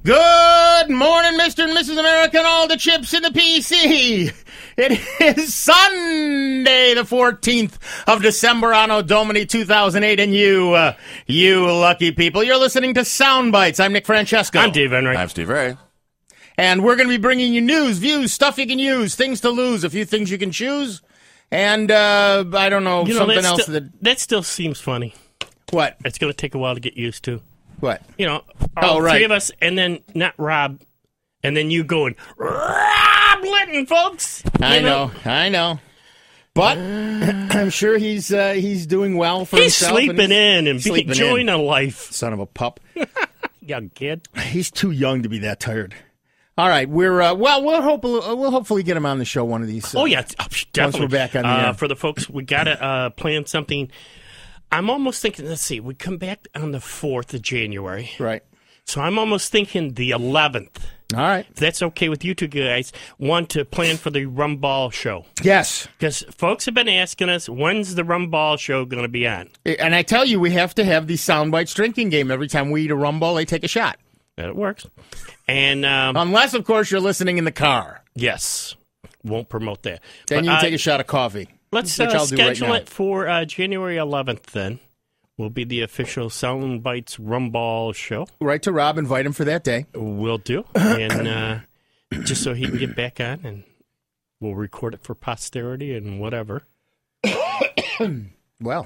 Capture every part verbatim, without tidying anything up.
Good morning, Mister and Missus America, and all the chips in the P C. It is Sunday, the fourteenth of December, Anno Domini two thousand eight, and you, uh, you lucky people, you're listening to Sound Bites. I'm Nick Francesco. I'm Dave Henry. I'm Steve Ray. And we're going to be bringing you news, views, stuff you can use, things to lose, a few things you can choose, and, uh, I don't know, you know something that else sti- that... That still seems funny. What? It's going to take a while to get used to. What? You know, all Oh, right. three of us, and then not Rob, and then you going, Rob Litton, folks. You I know, I know. But I'm sure he's uh, he's doing well for He's himself. sleeping and he's in and be sleeping enjoying in. a life. Son of a pup. Young kid. He's too young to be that tired. All right, we're uh, well. We'll hope we'll hopefully get him on the show one of these. Uh, Oh, yeah, oh, definitely. Once we're back on the uh, air. For the folks, we got to uh, plan something. I'm almost thinking, let's see, we come back on the fourth of January. Right. So I'm almost thinking the eleventh. All right. If that's okay with you two guys, want to plan for the Rum Ball show. Yes. Because folks have been asking us, when's the Rum Ball show going to be on? And I tell you, we have to have the Soundbites drinking game. Every time we eat a rum ball, they take a shot. That works. And um, Unless, of course, you're listening in the car. yes, won't promote that. Then But, you can uh, take a shot of coffee. Let's which uh, I'll do right schedule now. it for uh, January eleventh then. Will be the official Sound Bites Rum Ball show. Right to Rob, invite him for that day. Will do. And uh, just so he can get back on, and we'll record it for posterity and whatever. Well.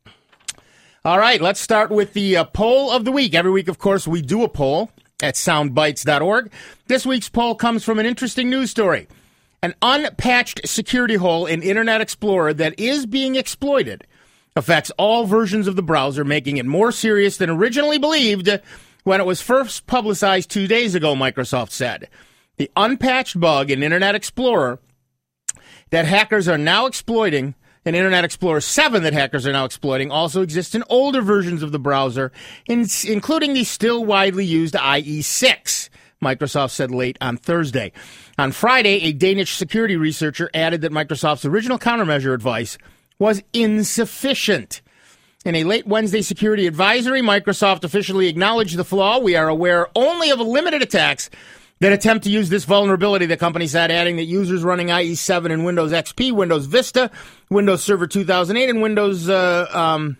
All right, let's start with the uh, poll of the week. Every week, of course, we do a poll at sound bites dot org. This week's poll comes from an interesting news story. An unpatched security hole in Internet Explorer that is being exploited affects all versions of the browser, making it more serious than originally believed when it was first publicized two days ago, Microsoft said. The unpatched bug in Internet Explorer that hackers are now exploiting, in Internet Explorer seven that hackers are now exploiting, also exists in older versions of the browser, in, including the still widely used I E six, Microsoft said late on Thursday. On Friday, a Danish security researcher added that Microsoft's original countermeasure advice was insufficient. In a late Wednesday security advisory, Microsoft officially acknowledged the flaw. We are aware only of limited attacks that attempt to use this vulnerability, the company said, adding that users running I E seven in Windows X P, Windows Vista, Windows Server two thousand eight, and Windows uh, um,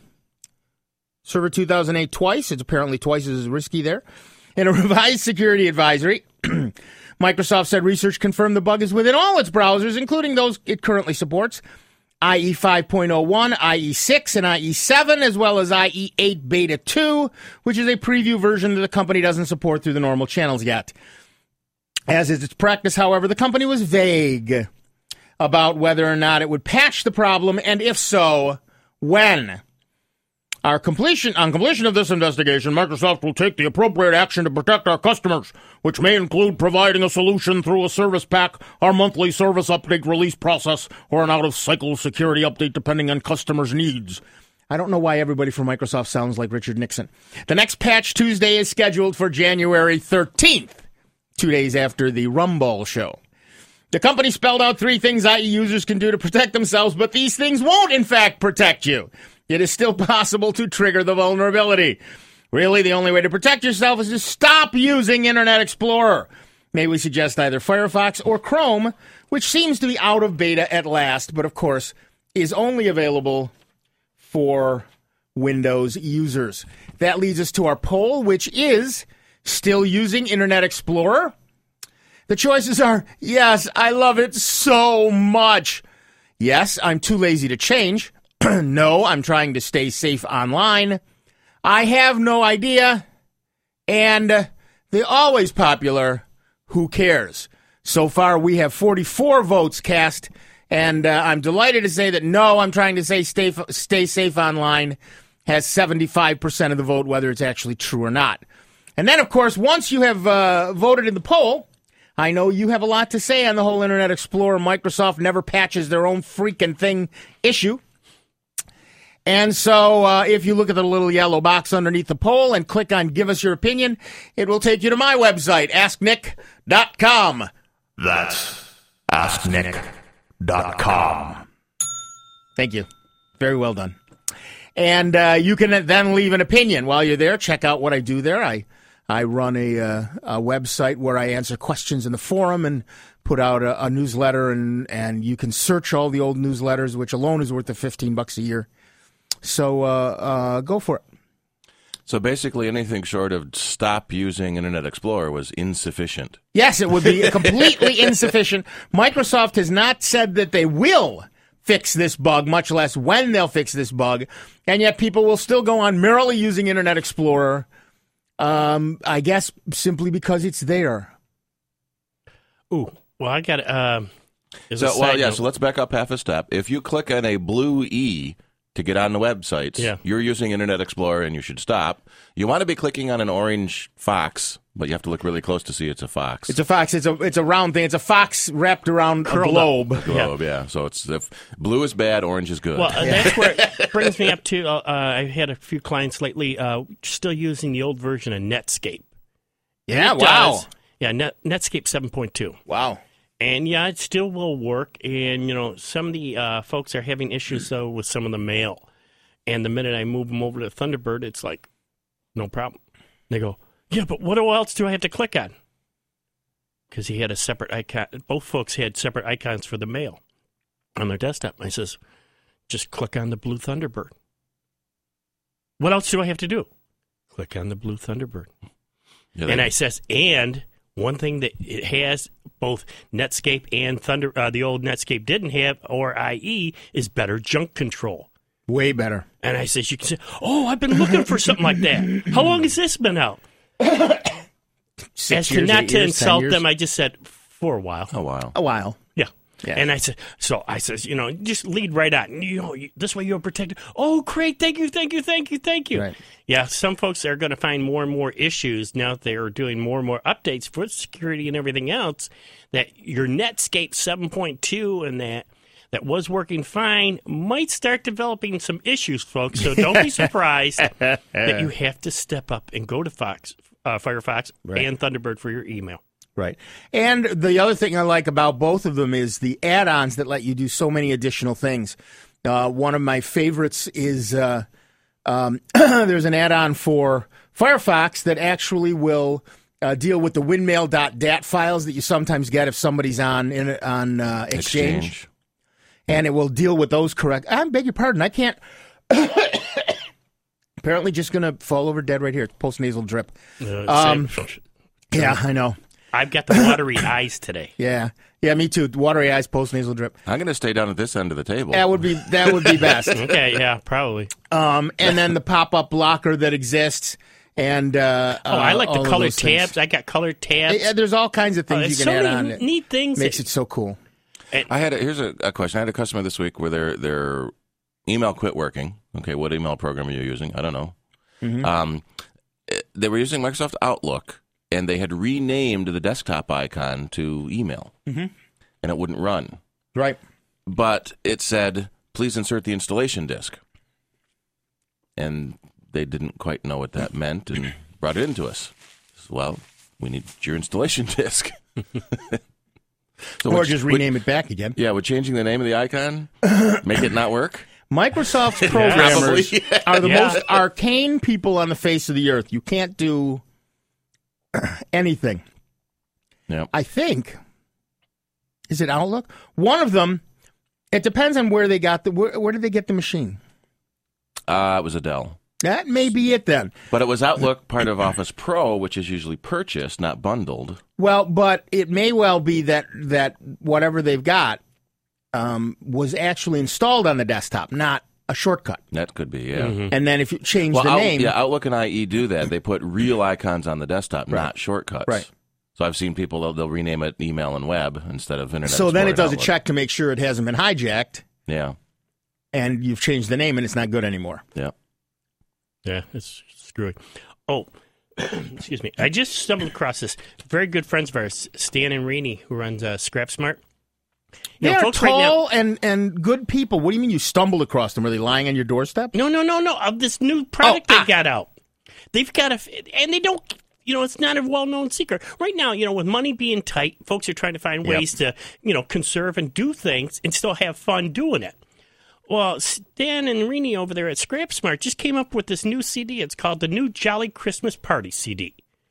Server two thousand eight twice, it's apparently twice as risky there. In a revised security advisory, Microsoft said research confirmed the bug is within all its browsers, including those it currently supports, I E five point oh one, I E six, and I E seven, as well as I E eight Beta two, which is a preview version that the company doesn't support through the normal channels yet. As is its practice, however, the company was vague about whether or not it would patch the problem, and if so, when. Our completion, on completion of this investigation, Microsoft will take the appropriate action to protect our customers, which may include providing a solution through a service pack, our monthly service update release process, or an out-of-cycle security update depending on customers' needs. I don't know why everybody from Microsoft sounds like Richard Nixon. The next Patch Tuesday is scheduled for January thirteenth, two days after the Rum Ball show. The company spelled out three things I E users can do to protect themselves, but these things won't, in fact, protect you. It is still possible to trigger the vulnerability. Really, the only way to protect yourself is to stop using Internet Explorer. May we suggest either Firefox or Chrome, which seems to be out of beta at last, but of course is only available for Windows users. That leads us to our poll, which is still using Internet Explorer. The choices are, yes, I love it so much. Yes, I'm too lazy to change. No, I'm trying to stay safe online. I have no idea. And uh, the always popular, who cares? So far, we have forty-four votes cast, and uh, I'm delighted to say that no, I'm trying to say stay, stay safe online has seventy-five percent of the vote, whether it's actually true or not. And then, of course, once you have uh, voted in the poll, I know you have a lot to say on the whole Internet Explorer, Microsoft never patches their own freaking thing issue. And so uh, if you look at the little yellow box underneath the poll and click on Give Us Your Opinion, it will take you to my website, ask nick dot com. That's ask nick dot com. Thank you. Very well done. And uh, you can then leave an opinion while you're there. Check out what I do there. I I run a, uh, a website where I answer questions in the forum and put out a, a newsletter, and, and you can search all the old newsletters, which alone is worth the fifteen bucks a year. So uh, uh, go for it. So basically anything short of stop using Internet Explorer was insufficient. Yes, it would be completely insufficient. Microsoft has not said that they will fix this bug, much less when they'll fix this bug, and yet people will still go on merrily using Internet Explorer, um, I guess simply because it's there. Ooh, well, I got um. So, well, yeah. Note. So let's back up half a step. If you click on a blue E to get on the websites, yeah. you're using Internet Explorer and you should stop. You want to be clicking on an orange fox, but you have to look really close to see it's a fox. It's a fox. It's a it's a round thing. It's a fox wrapped around a globe. A globe, yeah. yeah. So it's if blue is bad, orange is good. Well, uh, that's where it brings me up to. Uh, I've had a few clients lately uh, still using the old version of Netscape. Yeah, it wow. Does. Yeah, Net, Netscape seven point two. Wow. And, yeah, it still will work. And, you know, some of the uh, folks are having issues, though, with some of the mail. And the minute I move them over to Thunderbird, it's like, no problem. They go, yeah, but what else do I have to click on? Because he had a separate icon. Both folks had separate icons for the mail on their desktop. I says, just click on the blue Thunderbird. What else do I have to do? Click on the blue Thunderbird. Yeah, and I says, and one thing that it has, both Netscape and Thunder, uh, the old Netscape didn't have, or I E, is better junk control. Way better. And I says, you can say, oh, I've been looking for something like that. How long has this been out? Six As years, to not to years, insult them, I just said, for a while. A while. A while. Yeah. Yeah. And I said, so I says, you know, just lead right on. You know, you, this way you're protected. Oh, great. Thank you, thank you, thank you, thank you. Right. Yeah, some folks are going to find more and more issues now that they're doing more and more updates for security and everything else, that your Netscape seven point two and that that was working fine might start developing some issues, folks. So don't be surprised that you have to step up and go to Fox, uh, Firefox right. and Thunderbird for your email. Right. And the other thing I like about both of them is the add-ons that let you do so many additional things. Uh, one of my favorites is uh, um, there's an add-on for Firefox that actually will uh, deal with the windmail dot dat files that you sometimes get if somebody's on in, on uh, Exchange. Exchange. And it will deal with those correct. I beg your pardon. I can't. Apparently just going to fall over dead right here. Post-nasal drip. Uh, um, yeah, I know. I've got the watery eyes today. Yeah, yeah, me too. Watery eyes, post nasal drip. I'm going to stay down at this end of the table. That would be that would be best. Okay, yeah, probably. Um, and then the pop up blocker that exists, and uh, oh, I like uh, the colored tabs. Things. I got colored tabs. Yeah, there's all kinds of things oh, you can so add many on. Neat things. Makes that, it so cool. And, I had a, here's a, a question. I had a customer this week where their their email quit working. Okay, what email program are you using? I don't know. Mm-hmm. Um, they were using Microsoft Outlook. And they had renamed the desktop icon to email, mm-hmm. and it wouldn't run. Right. But it said, please insert the installation disk. And they didn't quite know what that meant and brought it into us. Well, we need your installation disk. so or which, just rename would, it back again. Yeah, would changing the name of the icon make it not work? Microsoft's programmers yeah, are the yeah. most arcane people on the face of the earth. You can't do anything. Yeah. I think. Is it Outlook? One of them. It depends on where they got the. Where, where did they get the machine? Uh, it was a Dell. That may be it then. But it was Outlook, part of Office Pro, which is usually purchased, not bundled. Well, but it may well be that that whatever they've got um, was actually installed on the desktop, not a shortcut. That could be, yeah. Mm-hmm. And then if you change well, the Out, name... Yeah, Outlook and I E do that. They put real icons on the desktop, right. not shortcuts. Right. So I've seen people, they'll, they'll rename it email and web instead of Internet So Explorer then it does a Outlook. check to make sure it hasn't been hijacked. Yeah. And you've changed the name and it's not good anymore. Yeah. Yeah, it's screwy. Oh, excuse me. I just stumbled across this. Very good friends of ours, Stan and Rainey, who runs uh, ScrapSmart. You They know, are folks tall right now, and, and good people. What do you mean you stumbled across them? Are they lying on your doorstep? No, no, no, no. Of this new product Oh, they ah. got out. They've got a, and they don't, you know, it's not a well-known secret. Right now, you know, with money being tight, folks are trying to find Yep. ways to, you know, conserve and do things and still have fun doing it. Well, Stan and Rini over there at ScrapSmart just came up with this new C D. It's called the New Jolly Christmas Party C D.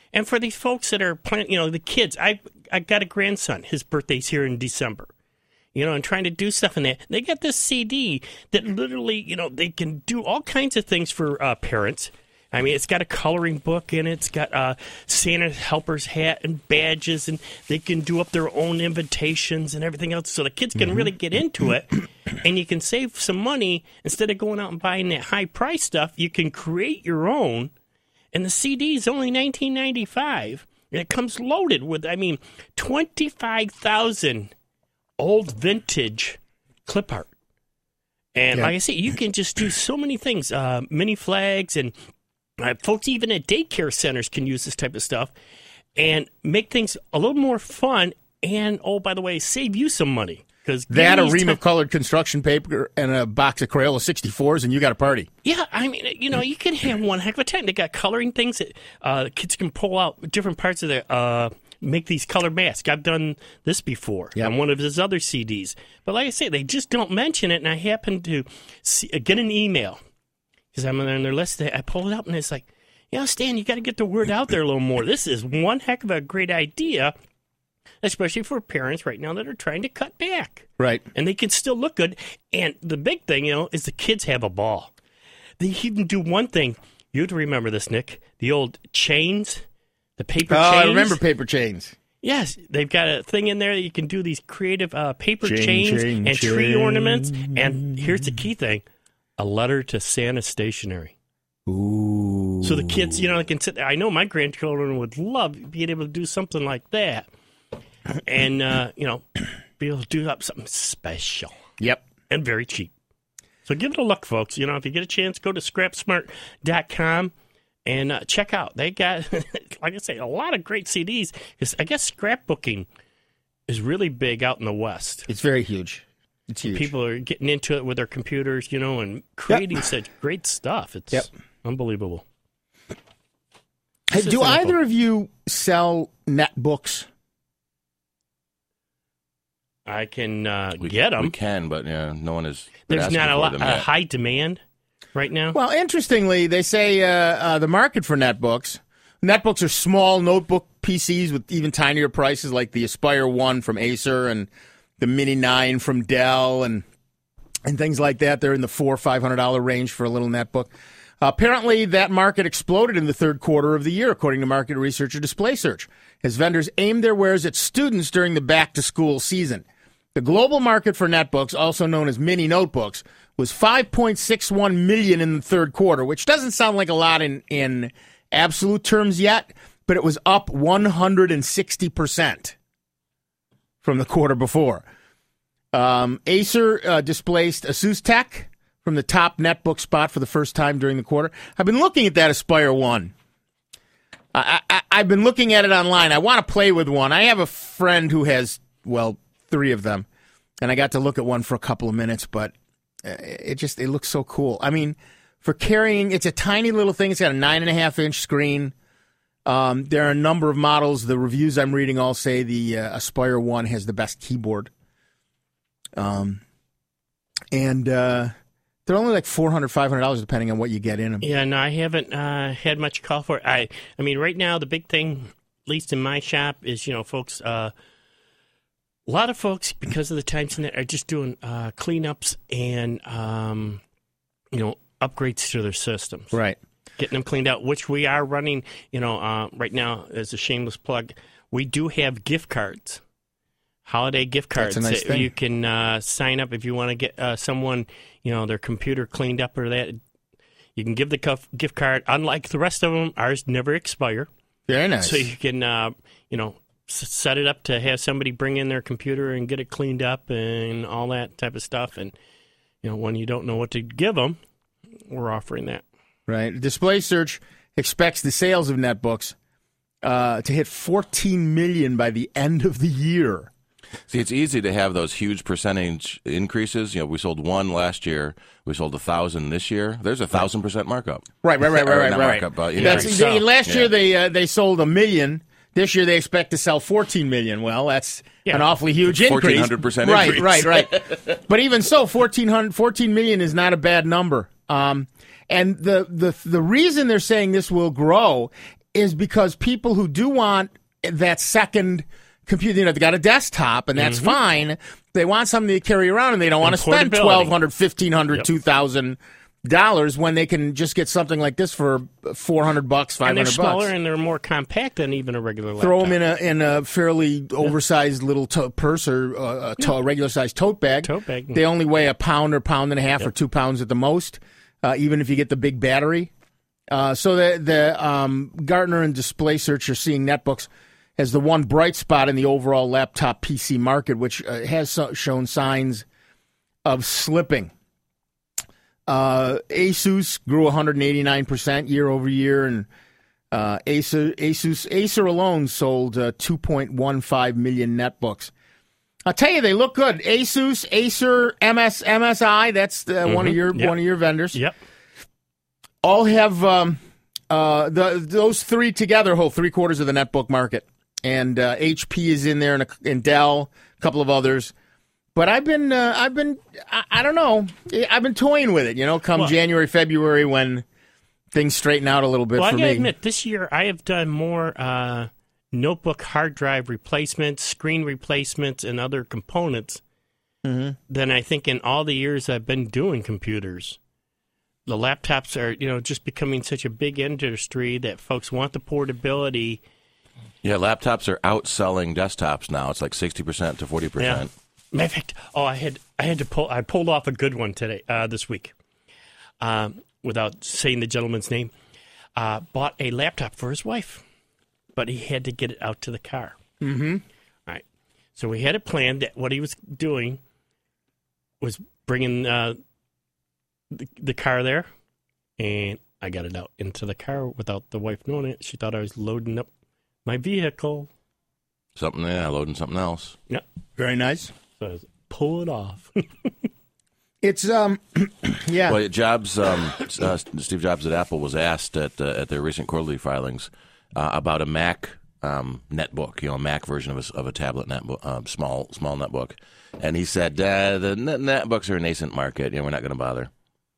And for these folks that are planning, you know, the kids, I I got a grandson. His birthday's here in December. You know, and trying to do stuff in that. They got this C D that literally, you know, they can do all kinds of things for uh, parents. I mean, it's got a coloring book in it. It's got a Santa helper's hat and badges, and they can do up their own invitations and everything else. So the kids can really get into it, and you can save some money. Instead of going out and buying that high-price stuff, you can create your own, and the C D is only nineteen ninety-five dollars, and it comes loaded with, I mean, twenty-five thousand old vintage clip art. And Yeah. like I say, you can just do so many things, uh, mini flags, and uh, folks even at daycare centers can use this type of stuff and make things a little more fun and, oh, by the way, save you some money. Because That, a ream of colored construction paper, and a box of Crayola sixty-fours, and you got a party. Yeah, I mean, you know, you can have one heck of a time. They got coloring things that uh, the kids can pull out different parts of the, uh, make these color masks. I've done this before Yep. on one of his other C Ds. But like I say, they just don't mention it, and I happen to see, uh, get an email. Because I'm on their list. I pull it up, and it's like, you know, Stan, you got to get the word out there a little more. This is one heck of a great idea, especially for parents right now that are trying to cut back. Right. And they can still look good. And the big thing, you know, is the kids have a ball. They even do one thing. You have to remember this, Nick. The old chains, the paper Oh, chains. I remember paper chains. Yes, they've got a thing in there that you can do these creative uh, paper Chain, chains chain, and chain. tree ornaments. And here's the key thing. A letter to Santa stationery. Ooh. So the kids, you know, they can sit there. I know my grandchildren would love being able to do something like that. And, uh, you know, be able to do up something special Yep. and very cheap. So give it a look, folks. You know, if you get a chance, go to scrap smart dot com and uh, check out. They got, like I say, a lot of great C Ds. Because I guess scrapbooking is really big out in the West. It's very huge. It's huge. People are getting into it with their computers, you know, and creating such great stuff. It's Yep. unbelievable. Hey, This is do simple. either of you sell netbooks? I can uh, We, get them. We can, but yeah, no one is. been There's asking not a for lot them a yet. high demand right now. Well, interestingly, they say uh, uh, the market for netbooks. Netbooks are small notebook P Cs with even tinier prices, like the Aspire One from Acer and the Mini Nine from Dell, and and things like that. They're in the four or five hundred dollar range for a little netbook. Uh, apparently, that market exploded in the third quarter of the year, according to market researcher DisplaySearch, as vendors aimed their wares at students during the back-to-school season. The global market for netbooks, also known as mini notebooks, was five point six one million in the third quarter, which doesn't sound like a lot in, in absolute terms yet, but it was up one hundred sixty percent from the quarter before. Um, Acer uh, displaced Asus Tech from the top netbook spot for the first time during the quarter. I've been looking at that Aspire One. I, I, I've been looking at it online. I want to play with one. I have a friend who has, well, three of them, and I got to look at one for a couple of minutes, but it just, it looks so cool. I mean, for carrying, it's a tiny little thing. It's got a nine and a half inch screen. Um, there are a number of models. The reviews I'm reading all say the uh, Aspire One has the best keyboard. Um, and uh, they're only like four hundred dollars, five hundred dollars depending on what you get in them. Yeah, no, I haven't uh, had much call for it. I, I mean, right now the big thing, at least in my shop, is you know, folks. Uh, a lot of folks, because of the times in it, are just doing uh, cleanups and um, you know, upgrades to their systems. Right. Getting them cleaned out, which we are running. You know, uh, right now as a shameless plug, we do have gift cards. Holiday gift cards That's a nice that thing. you can uh, sign up if you want to get uh, someone, you know, their computer cleaned up or that. You can give the cuff, gift card. Unlike the rest of them, ours never expire. Very nice. So you can, uh, you know, s- set it up to have somebody bring in their computer and get it cleaned up and all that type of stuff. And, you know, when you don't know what to give them, we're offering that. Right. DisplaySearch expects the sales of netbooks uh, to hit fourteen million by the end of the year. See, it's easy to have those huge percentage increases. You know, we sold one last year. We sold a thousand this year. There's a thousand percent markup. Right, right, right, right, Or right, not right. markup, but, you That's, know. So, they- last yeah. year they uh, they sold a million. This year they expect to sell fourteen million. Well, that's Yeah. an awfully huge increase. fourteen hundred percent right, increase. Right, right, right. But even so, fourteen hundred, fourteen million is not a bad number. Um, and the, the the reason they're saying this will grow is because people who do want that second computer, you know, they got a desktop, and that's Mm-hmm. fine. They want something to carry around, and they don't want to spend portability. twelve hundred dollars, fifteen hundred Yep. dollars, two thousand dollars when they can just get something like this for four hundred bucks, five And they're hundred smaller bucks. and they're more compact than even a regular laptop. Throw them in a in a fairly oversized little to- purse or uh, a to- regular sized tote bag. Tote bag. They only weigh a pound or pound and a half or two pounds at the most, uh, even if you get the big battery. Uh, so the the um, Gartner and Display Search are seeing netbooks as the one bright spot in the overall laptop P C market, which uh, has so- shown signs of slipping. Uh, Asus grew one hundred eighty-nine percent year over year, and uh, Acer, Asus, Acer alone sold uh, two point one five million netbooks. I'll tell you, they look good. Asus, Acer, M S, M S I, that's uh, one of your Yep. one of your vendors. Yep. All have um, uh, the those three together hold three quarters of the netbook market, and uh, H P is in there, and, a, and Dell, a couple of others. But I've been, uh, I've been, I, I don't know, I've been toying with it. You know, come Well- January, February, when things straighten out a little bit Well, for I gotta me. admit, this year I have done more uh, notebook hard drive replacements, screen replacements, and other components Mm-hmm. than I think in all the years I've been doing computers. The laptops are, you know, just becoming such a big industry that folks want the portability. Yeah, laptops are outselling desktops now. It's like sixty percent to forty percent. Matter of fact, oh, I had I had to pull I pulled off a good one today uh, this week, um, without saying the gentleman's name. Uh, bought a laptop for his wife, but he had to get it out to the car. Mm-hmm. All right, so we had it planned that what he was doing was bringing uh, the, the car there, and I got it out into the car without the wife knowing it. She thought I was loading up my vehicle. Something, yeah, loading something else. Yep. Very nice. So I was, pull it off. It's um, yeah. Well, Jobs, um, uh, Steve Jobs at Apple was asked at uh, at their recent quarterly filings uh, about a Mac um, netbook, you know, a Mac version of a, of a tablet netbook, uh, small small netbook, and he said uh, the net- netbooks are a nascent market. You know, we're not going to bother.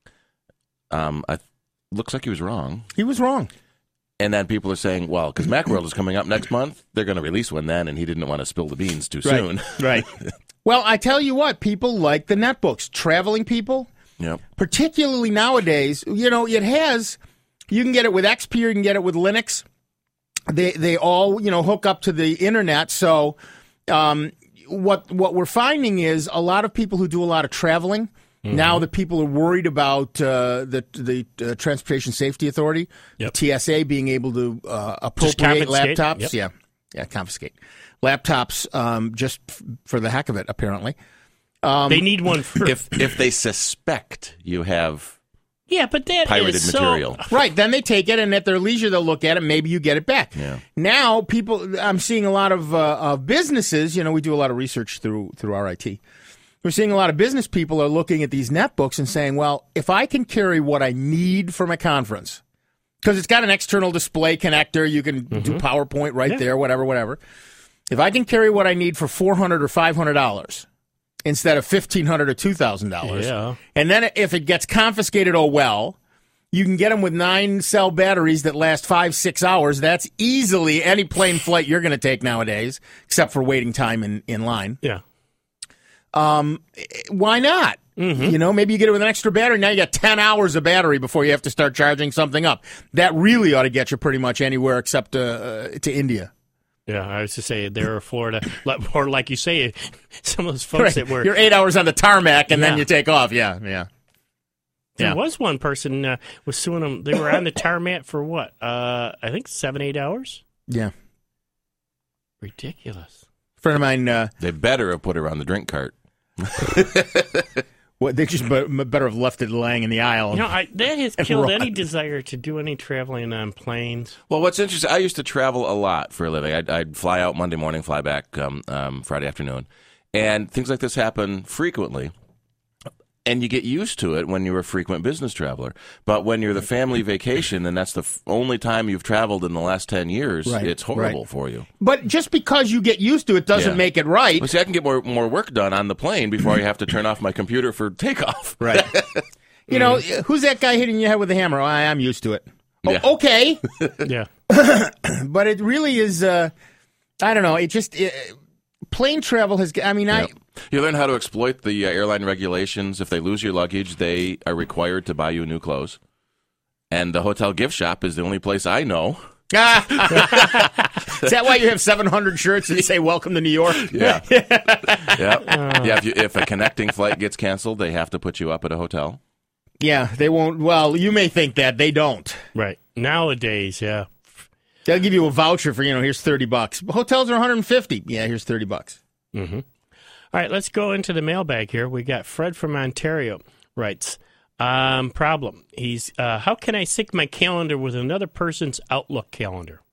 Um, I looks like he was wrong. He was wrong. And then people are saying, well, because Macworld is coming up next month, they're going to release one then, and he didn't want to spill the beans too soon. Right. Well, I tell you what, people like the netbooks. Traveling people, Yep. particularly nowadays, you know, it has, you can get it with X P, you can get it with Linux. They they all, you know, hook up to the internet. So um, what what we're finding is a lot of people who do a lot of traveling, now the people are worried about uh, the the uh, Transportation Safety Authority, Yep. T S A, being able to uh, appropriate confiscate? laptops. Yep. Yeah, yeah, confiscate laptops um, just f- for the heck of it, apparently. They need one for If if they suspect you have yeah, but that pirated is so- material. Right, then they take it, and at their leisure, they'll look at it. Maybe you get it back. Yeah. Now, people, I'm seeing a lot of, uh, of businesses. You know, we do a lot of research through through R I T. We're seeing a lot of business people are looking at these netbooks and saying, "Well, if I can carry what I need from a conference, because it's got an external display connector, you can do PowerPoint right Yeah. there, whatever, whatever. If I can carry what I need for four hundred or five hundred dollars." Instead of fifteen hundred dollars or two thousand dollars. Yeah. And then if it gets confiscated, oh well, you can get them with nine cell batteries that last five, six hours. That's easily any plane flight you're going to take nowadays, except for waiting time in, in line. Yeah. Why not? You know, maybe you get it with an extra battery. Now you got ten hours of battery before you have to start charging something up. That really ought to get you pretty much anywhere except uh, uh, to India. Yeah, I was to say there or Florida, Like- or like you say, some of those folks Right. that were. You're eight hours on the tarmac and then Yeah. you take off. Yeah, yeah. There Yeah. was one person uh, was suing them. They were on the tarmac for what? Uh, I think seven, eight hours. Yeah. Ridiculous. friend of mine, uh, They better have put her on the drink cart. what, they just be- better have left it laying in the aisle. You know, I, that has And killed run. any desire to do any traveling on planes. Well, what's interesting, I used to travel a lot for a living. I'd, I'd fly out Monday morning, fly back um, um, Friday afternoon. And things like this happen frequently. And you get used to it when you're a frequent business traveler. But when you're the family vacation, and that's the f- only time you've traveled in the last ten years, Right, it's horrible right. for you. But just because you get used to it doesn't Yeah. make it right. Well, see, I can get more, more work done on the plane before I have to turn off my computer for takeoff. Right. You know, who's that guy hitting your head with a hammer? Oh, I, I'm used to it. Oh, Yeah. okay. Yeah. but it really is. Uh, I don't know. It just it, plane travel has. I mean, Yep. I. You learn how to exploit the uh, airline regulations. If they lose your luggage, they are required to buy you new clothes. And the hotel gift shop is the only place I know. Is that why you have seven hundred shirts that say "Welcome to New York"? Yeah, yeah, yeah. If, you, if a connecting flight gets canceled, they have to put you up at a hotel. Yeah, they won't. Well, you may think that they don't. Right. Nowadays, yeah. They'll give you a voucher for, you know, here's thirty bucks. Hotels are one hundred fifty. Yeah, here's thirty bucks. Mm-hmm. All right, let's go into the mailbag here. We got Fred from Ontario writes, um, problem. He's, uh, how can I sync my calendar with another person's Outlook calendar?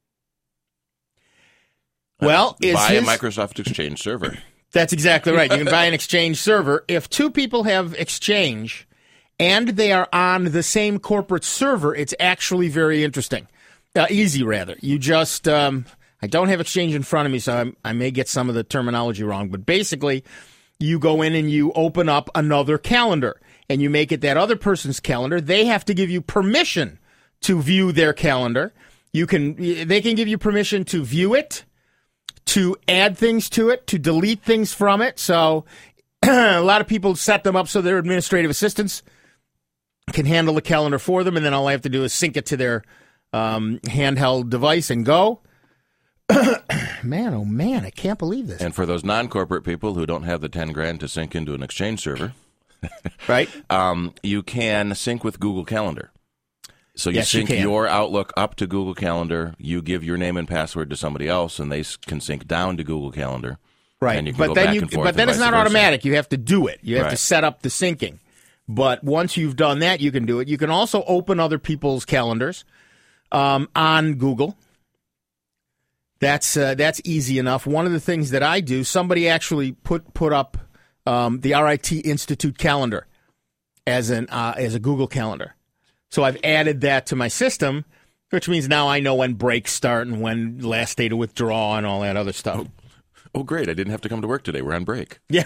Well, is buy his, a Microsoft Exchange server. That's exactly right. You can buy an Exchange server. If two people have Exchange and they are on the same corporate server, it's actually very interesting. Uh, easy, rather. You just, um, I don't have Exchange in front of me, so I'm, I may get some of the terminology wrong, but basically, you go in and you open up another calendar, and you make it that other person's calendar. They have to give you permission to view their calendar. You can, they can give you permission to view it, to add things to it, to delete things from it. So a lot of people set them up so their administrative assistants can handle the calendar for them, and then all I have to do is sync it to their um, handheld device and go. Man, oh man, I can't believe this. And for those non-corporate people who don't have the ten grand to sync into an Exchange server, right? Um, you can sync with Google Calendar. So you Yes, you sync can. your Outlook up to Google Calendar. You give your name and password to somebody else, and they s- can sync down to Google Calendar. Right, And you can but go then back you, and forth but then and it's vice not versa. automatic. You have to do it. You have to Right. set up the syncing. But once you've done that, you can do it. You can also open other people's calendars um, on Google. That's uh, that's easy enough. One of the things that I do, somebody actually put put up um, the R I T Institute calendar as an uh, as a Google calendar. So I've added that to my system, which means now I know when breaks start and when last day to withdraw and all that other stuff. Oh, great. I didn't have to come to work today. We're on break. Yeah.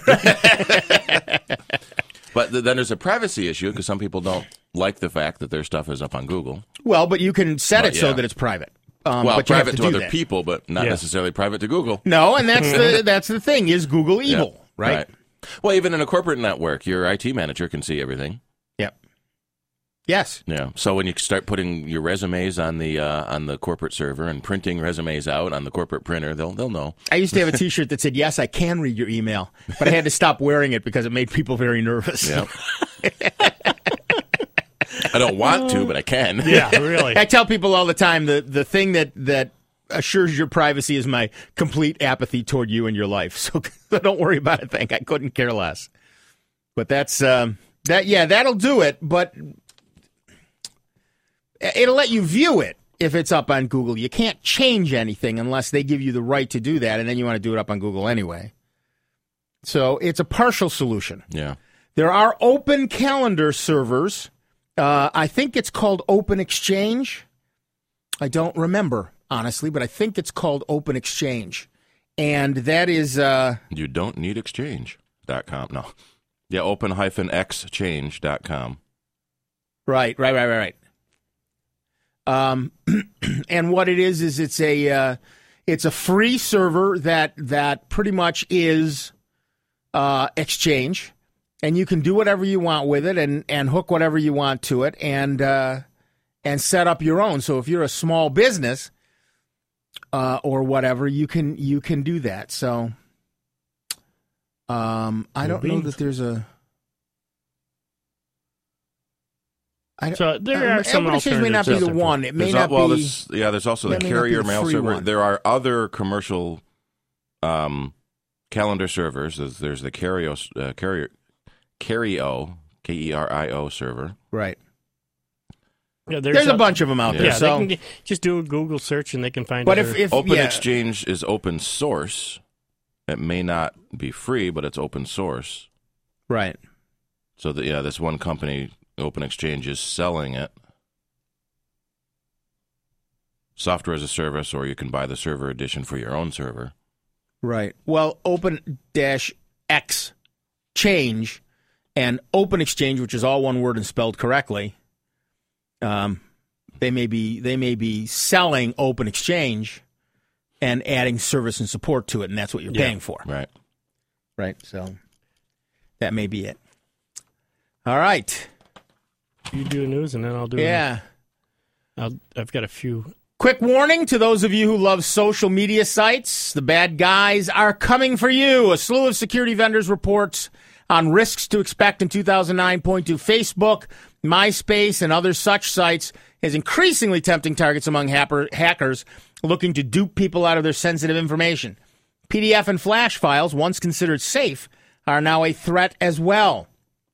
But th- then there's a privacy issue because some people don't like the fact that their stuff is up on Google. Well, but you can set Well, it so yeah. that it's private. Um, Well, but you have private to, to, do other that. people, but not Yeah. necessarily private to Google. No, and that's the that's the thing. Is Google evil, Yep. right? Well, even in a corporate network, your I T manager can see everything. Yep. Yes. Yeah. So when you start putting your resumes on the uh, on the corporate server and printing resumes out on the corporate printer, they'll they'll know. I used to have a T-shirt that said, "Yes, I can read your email," but I had to stop wearing it because it made people very nervous. Yeah. I don't want to, but I can. Yeah, really. I tell people all the time the the thing that that assures your privacy is my complete apathy toward you and your life. So don't worry about a thing. I couldn't care less. But that's um, that. Yeah, that'll do it. But it'll let you view it if it's up on Google. You can't change anything unless they give you the right to do that, and then you want to do it up on Google anyway. So it's a partial solution. Yeah. There are open calendar servers. Uh, I think it's called Open Exchange. I don't remember, honestly, but I think it's called Open Exchange. And that is... Uh, You don't need exchange dot com. No. Yeah, open exchange dot com. right, right, right, right, right. Um, and what it is, is it's a, uh, it's a free server that, that pretty much is uh, Exchange. And you can do whatever you want with it and, and hook whatever you want to it and uh, and set up your own. So if you're a small business uh, or whatever, you can you can do that. So um, I don't know that there's a. I, So there uh, are some Open Exchange may not be alternatives the out there. one. It may There's not al- well, be. there's, yeah, there's also the that may not be carrier the mail free server. one. There are other commercial um, calendar servers. There's, there's the Carrio, uh, carrier, Carrio, K E R I O server. Right. Yeah, There's a bunch of them out Yeah. there. Yeah, so, they can just do a Google search and they can find. but other- if, if Open yeah, Exchange is open source. It may not be free, but it's open source. right. So that yeah, this one company, Open Exchange, is selling it. Software as a service, or you can buy the server edition for your own server. Right. Well, Open dash X change and Open Exchange, which is all one word and spelled correctly, um, They may be they may be selling Open Exchange and adding service and support to it, and that's what you're Yeah. paying for. Right. Right. So that may be it. All right. You do news, and then I'll do. Yeah. I'll, I've got a few. Quick warning to those of you who love social media sites. The bad guys are coming for you. A slew of security vendors reports on risks to expect in two thousand nine point to Facebook, MySpace, and other such sites is increasingly tempting targets among hacker, hackers looking to dupe people out of their sensitive information. P D F and Flash files, once considered safe, are now a threat as well.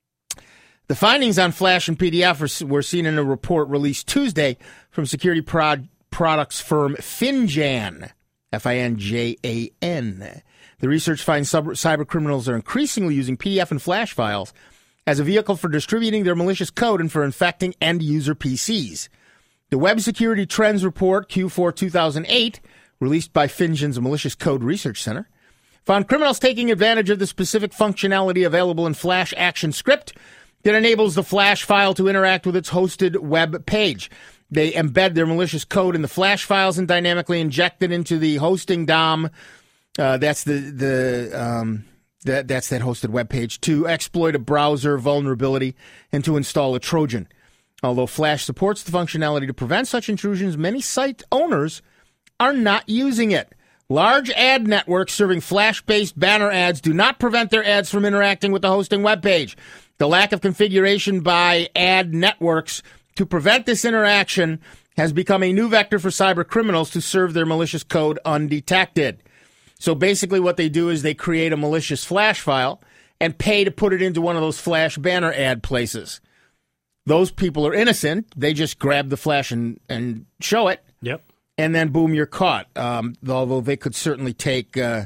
The findings on Flash and P D F were, were seen in a report released Tuesday from security prod, products firm Finjan, F I N J A N. The research finds sub- cyber criminals are increasingly using P D F and Flash files as a vehicle for distributing their malicious code and for infecting end-user P Cs. The Web Security Trends Report, Q four two thousand eight, released by Finjan's Malicious Code Research Center, found criminals taking advantage of the specific functionality available in Flash Action Script that enables the Flash file to interact with its hosted web page. They embed their malicious code in the Flash files and dynamically inject it into the hosting D O M. Uh, that's the the um, that that's that hosted web page to exploit a browser vulnerability and to install a Trojan. Although Flash supports the functionality to prevent such intrusions, many site owners are not using it. Large ad networks serving Flash-based banner ads do not prevent their ads from interacting with the hosting web page. The lack of configuration by ad networks to prevent this interaction has become a new vector for cyber criminals to serve their malicious code undetected. So basically what they do is they create a malicious Flash file and pay to put it into one of those Flash banner ad places. Those people are innocent. They just grab the Flash and, and show it. Yep. And then, boom, you're caught. Um, although they could certainly take, uh,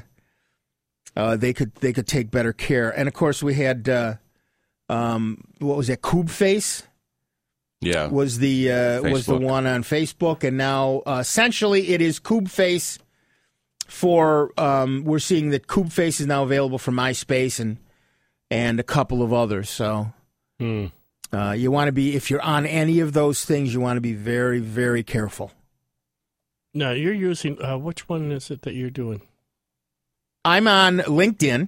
uh, they could they could take better care. And of course, we had uh, um, what was that? Kubeface Yeah. was the uh, was the Facebook. one on Facebook, and now uh, essentially it is Kubeface for. Um, we're seeing that Kubeface is now available for MySpace and and a couple of others. So. Hmm. Uh, you want to be, if you're on any of those things, you want to be very, very careful. No, you're using, uh, which one is it that you're doing? I'm on LinkedIn.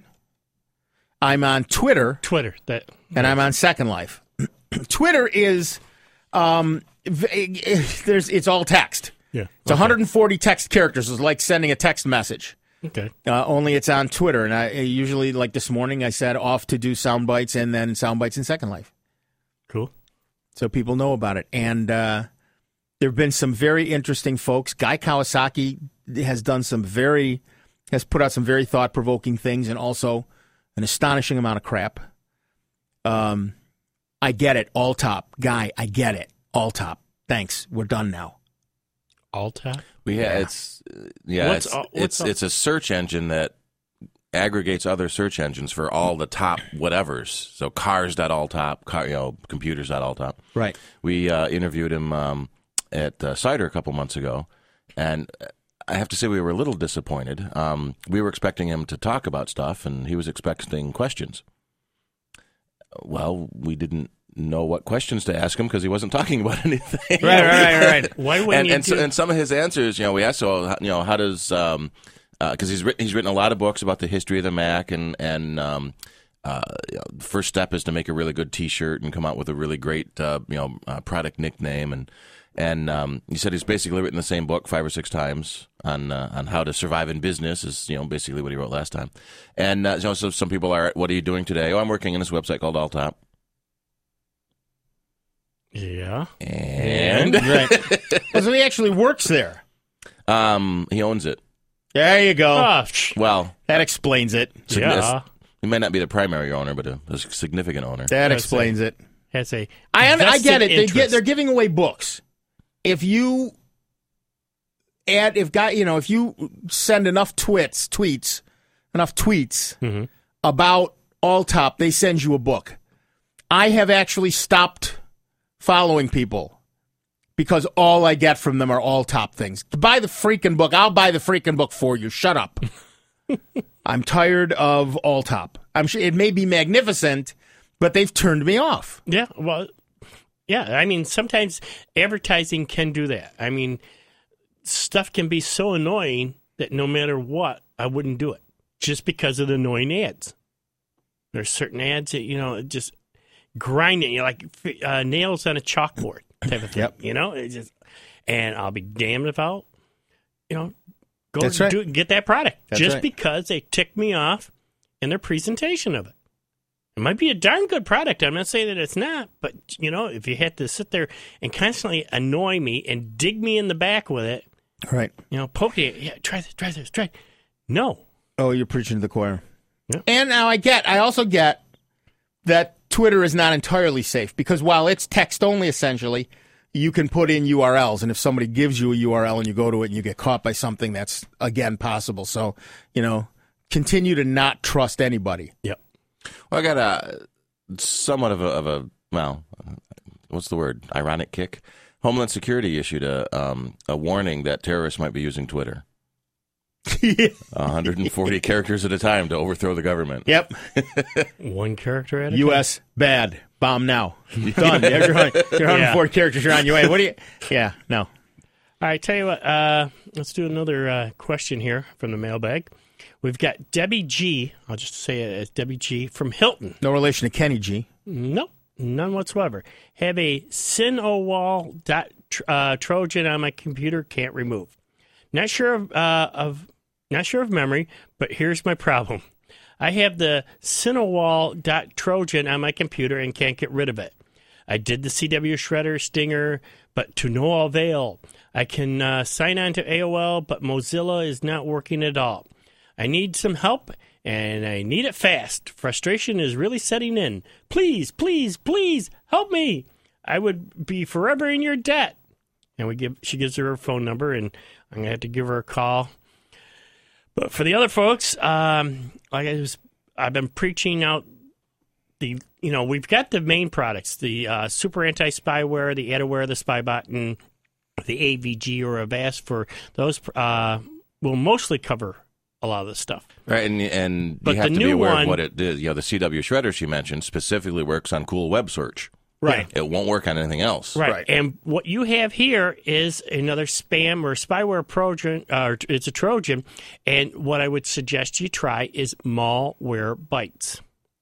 I'm on Twitter. Twitter. That. And I'm on Second Life. Twitter is, um, v- there's it's all text. Yeah. It's one hundred forty text characters. It's like sending a text message. Okay. Uh, only it's on Twitter. And I usually, like this morning, I said off to do sound bites and then sound bites in Second Life. Cool. So people know about it. And uh, there have been some very interesting folks. Guy Kawasaki has done some very, has put out some very thought-provoking things and also an astonishing amount of crap. Um, I get it. All top. Guy, I get it. All top. Thanks. We're done now. All tap? We ha- Yeah. it's uh, yeah, What's it's all- what's it's all- it's a search engine that aggregates other search engines for all the top whatevers. So cars.alltop, car, you know, computers.alltop. Right. We uh, interviewed him um, at uh, Cider a couple months ago, and I have to say we were a little disappointed. Um, we were expecting him to talk about stuff, and he was expecting questions. Well, we didn't know what questions to ask him because he wasn't talking about anything. Right, right, right, right. Why wouldn't and you and, do... so, and some of his answers, you know, we asked, so you know, how does um, because uh, he's written he's written a lot of books about the history of the Mac, and and um, uh, you know, the first step is to make a really good T-shirt and come out with a really great uh, you know uh, product nickname, and and um, he said he's basically written the same book five or six times on uh, on how to survive in business, is you know basically what he wrote last time, and uh, you know, so some people are, what are you doing today? Oh, I'm working in this website called Alltop. Yeah. And Right. Well, so he actually works there. um, he owns it. There you go. Ah, psh, Well, That explains it. yeah. he may not be the primary owner, but a, a significant owner. That That's explains it. Has a I un- I get vested it. They get, interest. they're giving away books. If you add, if got you know, if you send enough twits, tweets, enough tweets Mhm. about Alltop, they send you a book. I have actually stopped following people because all I get from them are Alltop things. Buy the freaking book. I'll buy the freaking book for you. Shut up. I'm tired of Alltop. I'm sure it may be magnificent, but they've turned me off. Yeah, well, Yeah, I mean, sometimes advertising can do that. I mean, stuff can be so annoying that no matter what, I wouldn't do it just because of the annoying ads. There's certain ads that, you know, just grinding, you know, like uh, nails on a chalkboard type of thing. Yep. You know, it just, and I'll be damned if I'll, you know, go That's right. do, get that product That's just right. because they tick me off in their presentation of it. It might be a darn good product. I'm not saying that it's not, but, you know, if you had to sit there and constantly annoy me and dig me in the back with it, Right. you know, poke it, yeah, try this, try this, try. No. Oh, you're preaching to the choir. Yeah. And now I get, I also get that Twitter is not entirely safe because while it's text only essentially, you can put in U R Ls. And if somebody gives you a U R L and you go to it and you get caught by something, that's, again, possible. So, you know, continue to not trust anybody. Yep. Well, I got a somewhat of a, of a well, what's the word? Ironic kick. Homeland Security issued a um, a warning that terrorists might be using Twitter. one hundred forty characters at a time to overthrow the government. Yep. One character at a U S bad. Bomb now. Done. You're, one hundred forty Yeah. characters. You're on your way. What do you? Yeah. No. All right, tell you what, uh, let's do another uh, question here from the mailbag. We've got Debbie G. I'll just say it as Debbie G. from Hilton. No relation to Kenny G. Nope, none whatsoever. Have a Cinowall dot uh, Trojan on my computer, can't remove. Not sure of, uh, of not sure of memory, but here's my problem. I have the Cinowall dot Trojan on my computer and can't get rid of it. I did the C W Shredder Stinger, but to no avail. I can uh, sign on to A O L, but Mozilla is not working at all. I need some help, and I need it fast. Frustration is really setting in. Please, please, please help me. I would be forever in your debt. And we give she gives her her phone number, and I'm going to have to give her a call. But for the other folks, um, like I was, I've been preaching out the, you know, we've got the main products, the uh, Super Anti-Spyware, the Adaware, the Spybot, and the A V G or Avast. For those, uh, will mostly cover a lot of this stuff. Right, and and But you have the to be new aware one- of what it is. You know, the C W Shredder she mentioned specifically works on cool web search. Right. It won't work on anything else. Right. Right. And what you have here is another spam or spyware Trojan, uh, it's a Trojan. And what I would suggest you try is Malwarebytes.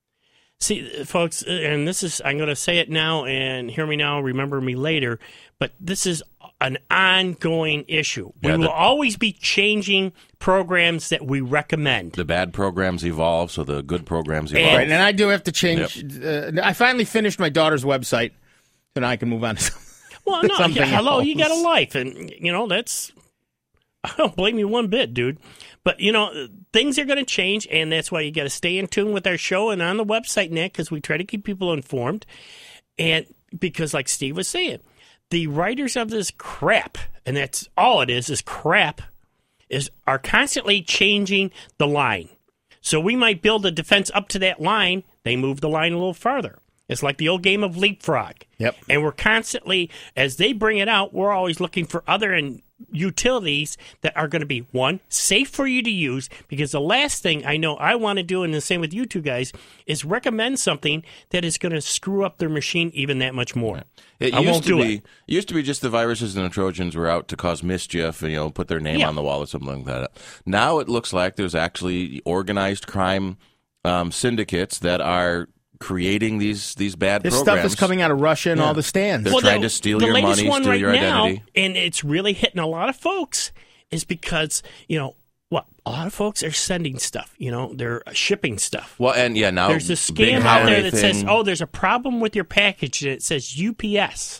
See, folks, and this is, I'm going to say it now and hear me now, remember me later, but this is an ongoing issue. We Yeah, the- will always be changing programs that we recommend. The bad programs evolve, so the good programs evolve. Right, and I do have to change. Uh, I finally finished my daughter's website, so now I can move on to something. Well, no, something yeah, hello, you got a else. life, and you know that's. I don't blame you one bit, dude. But you know things are going to change, and that's why you got to stay in tune with our show and on the website, Nick, because we try to keep people informed. And because, like Steve was saying, the writers of this crap, and that's all it is, is crap, is are constantly changing the line. So we might build a defense up to that line. They move the line a little farther. It's like the old game of leapfrog. Yep. And we're constantly, as they bring it out, we're always looking for other and utilities that are going to be, one, safe for you to use, because the last thing I know I want to do, and the same with you two guys, is recommend something that is going to screw up their machine even that much more. It I used won't to do be, it. it used to be just the viruses and the Trojans were out to cause mischief and, you know, put their name Yeah. on the wall or something like that. Now it looks like there's actually organized crime um, syndicates that are creating these these bad This programs. stuff is coming out of Russia and Yeah. all the stands. They're trying to steal the your latest money, one steal right your now, identity. and it's really hitting a lot of folks, is because, you know, what? A lot of folks are sending stuff. You know, they're shipping stuff. Well, and yeah, now There's a Oh, big scam out holiday there that says, thing. "Oh, there's a problem with your package," and it says U P S.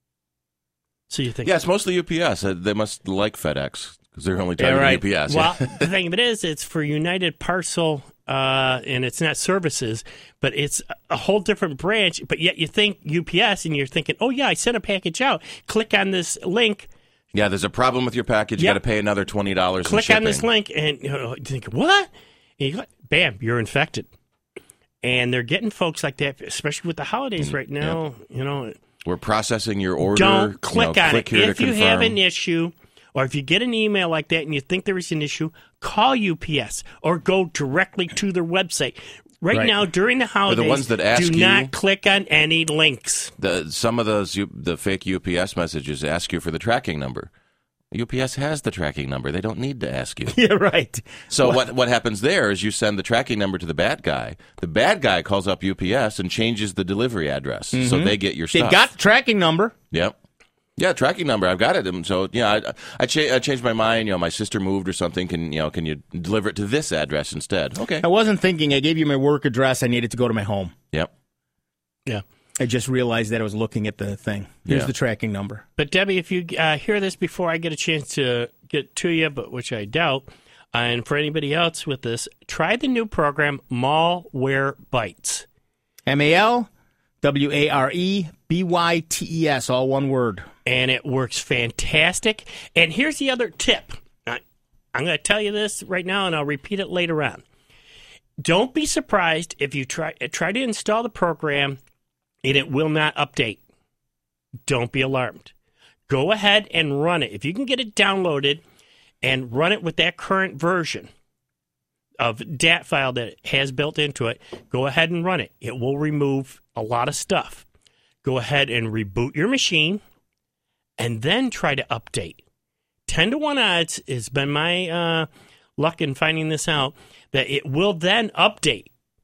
So you think, Yeah, it's mostly U P S. Uh, They must like FedEx because they're only yeah, targeting right. U P S. Well, the thing of it is, it's for United Parcel, uh, and it's not services, but it's a whole different branch. But yet you think U P S, and you're thinking, "Oh yeah, I sent a package out. Click on this link." Yeah, there's a problem with your package. You Yep. got to pay another twenty dollars. Click on this link, and you, know, you think, "What?" And you go, bam, you're infected. And they're getting folks like that, especially with the holidays right now. You know, We're processing your order. don't you click know, on click it. here If to you have confirm. an issue, or if you get an email like that and you think there is an issue, call U P S or go directly to their website. Right, Right. now, during the holidays, ones that ask do you- not click on any links. The, some of those U, the fake U P S messages ask you for the tracking number. U P S has the tracking number. They don't need to ask you. Yeah, right. So what what happens there is you send the tracking number to the bad guy. The bad guy calls up U P S and changes the delivery address, so they get your stuff. They've got the tracking number. Yep. Yeah, tracking number. I've got it. And so yeah, I I, cha- I changed my mind. You know, my sister moved or something. Can you know? Can you deliver it to this address instead? Okay. I wasn't thinking. I gave you my work address. I needed to go to my home. Yep. Yeah. I just realized that I was looking at the thing. Here's Yeah. the tracking number. But, Debbie, if you uh, hear this before I get a chance to get to you, but which I doubt, uh, and for anybody else with this, try the new program, Malware Bytes. M A L W A R E B Y T E S, all one word. And it works fantastic. And here's the other tip. I, I'm going to tell you this right now, and I'll repeat it later on. Don't be surprised if you try try to install the program and it will not update. Don't be alarmed. Go ahead and run it. If you can get it downloaded and run it with that current version of D A T file that it has built into it, go ahead and run it. It will remove a lot of stuff. Go ahead and reboot your machine and then try to update. ten to one odds has been my uh, luck in finding this out, that it will then update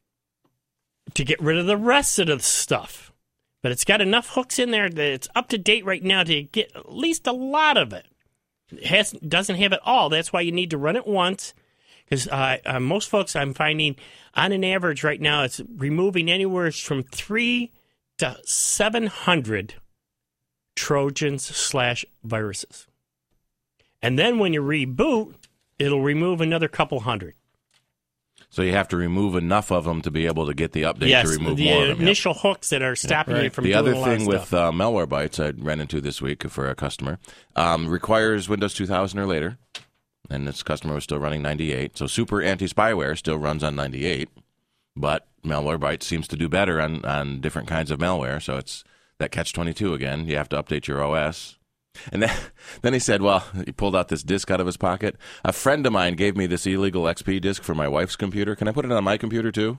to get rid of the rest of the stuff. But it's got enough hooks in there that it's up to date right now to get at least a lot of it. It has, doesn't have it all. That's why you need to run it once. Because uh, uh, most folks I'm finding, on an average right now, it's removing anywhere from three to seven hundred Trojans slash viruses. And then when you reboot, it'll remove another couple hundred. So you have to remove enough of them to be able to get the update Yes, to remove the more of them. Yep. initial hooks that are stopping you from The doing other a lot thing of with stuff. uh, malware bytes I ran into this week for a customer um, requires Windows two thousand or later, and this customer was still running ninety-eight. So super anti-spyware still runs on ninety-eight, but malware bytes seems to do better on, on different kinds of malware. So it's that catch twenty-two again. You have to update your O S. And then, then he said, well, he pulled out this disk out of his pocket. A friend of mine gave me this illegal X P disk for my wife's computer. Can I put it on my computer too?